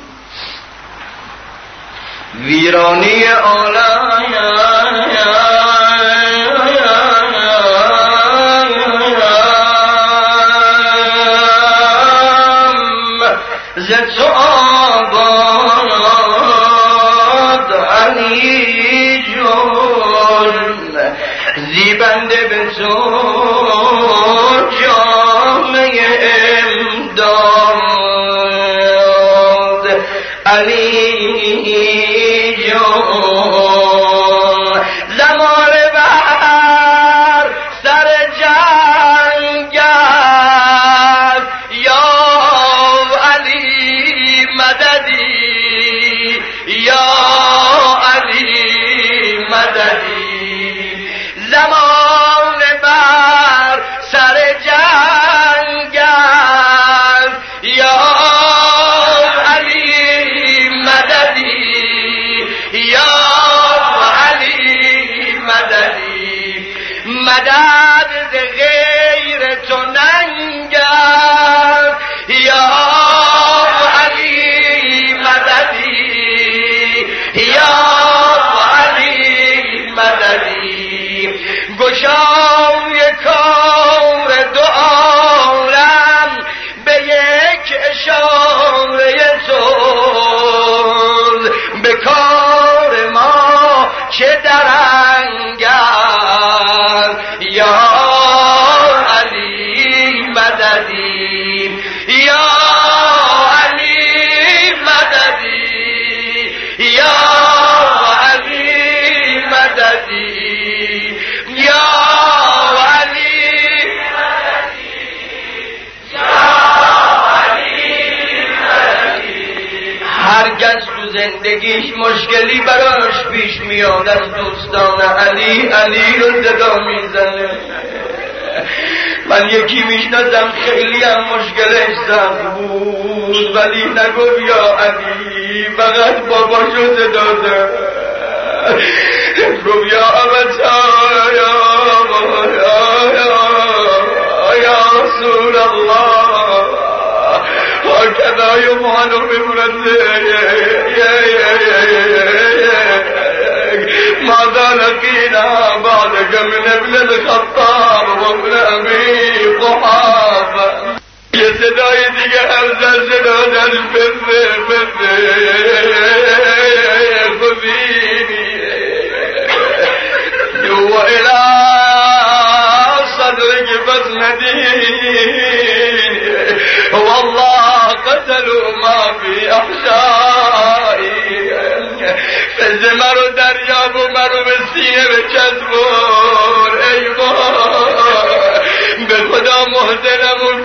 ویرانی عالم ز تو آباد، علی جان، زیبنده به تو جامعه امداد، علی جان، زمان بر سر جنگ است، یا علی مددی، یا علی مددی، زمان بر سر جنگ است، یا علی مددی، هر کس تو زندگیش مشکلی براش پیش میاد از دوستان علی رو صدا میزنه. من یکی میشناسم خیلی هم مشکلش سخت بود ولی نگفت یا علی، فقط باباشو صدا زد گفت یا ابتا یا رسول الله هكذا يمهن بابنته ماذا لقينا بعدك من ابن الخطاب وابن ابي قحافه. یه صدای دیگه همزن صدا در بده خذيني و الى صدرك فاسنديني والله قتلوا ما في احشائي. فز مرو دریاب و مرو به سینه بچسبون ای وای، به خدا محسنمون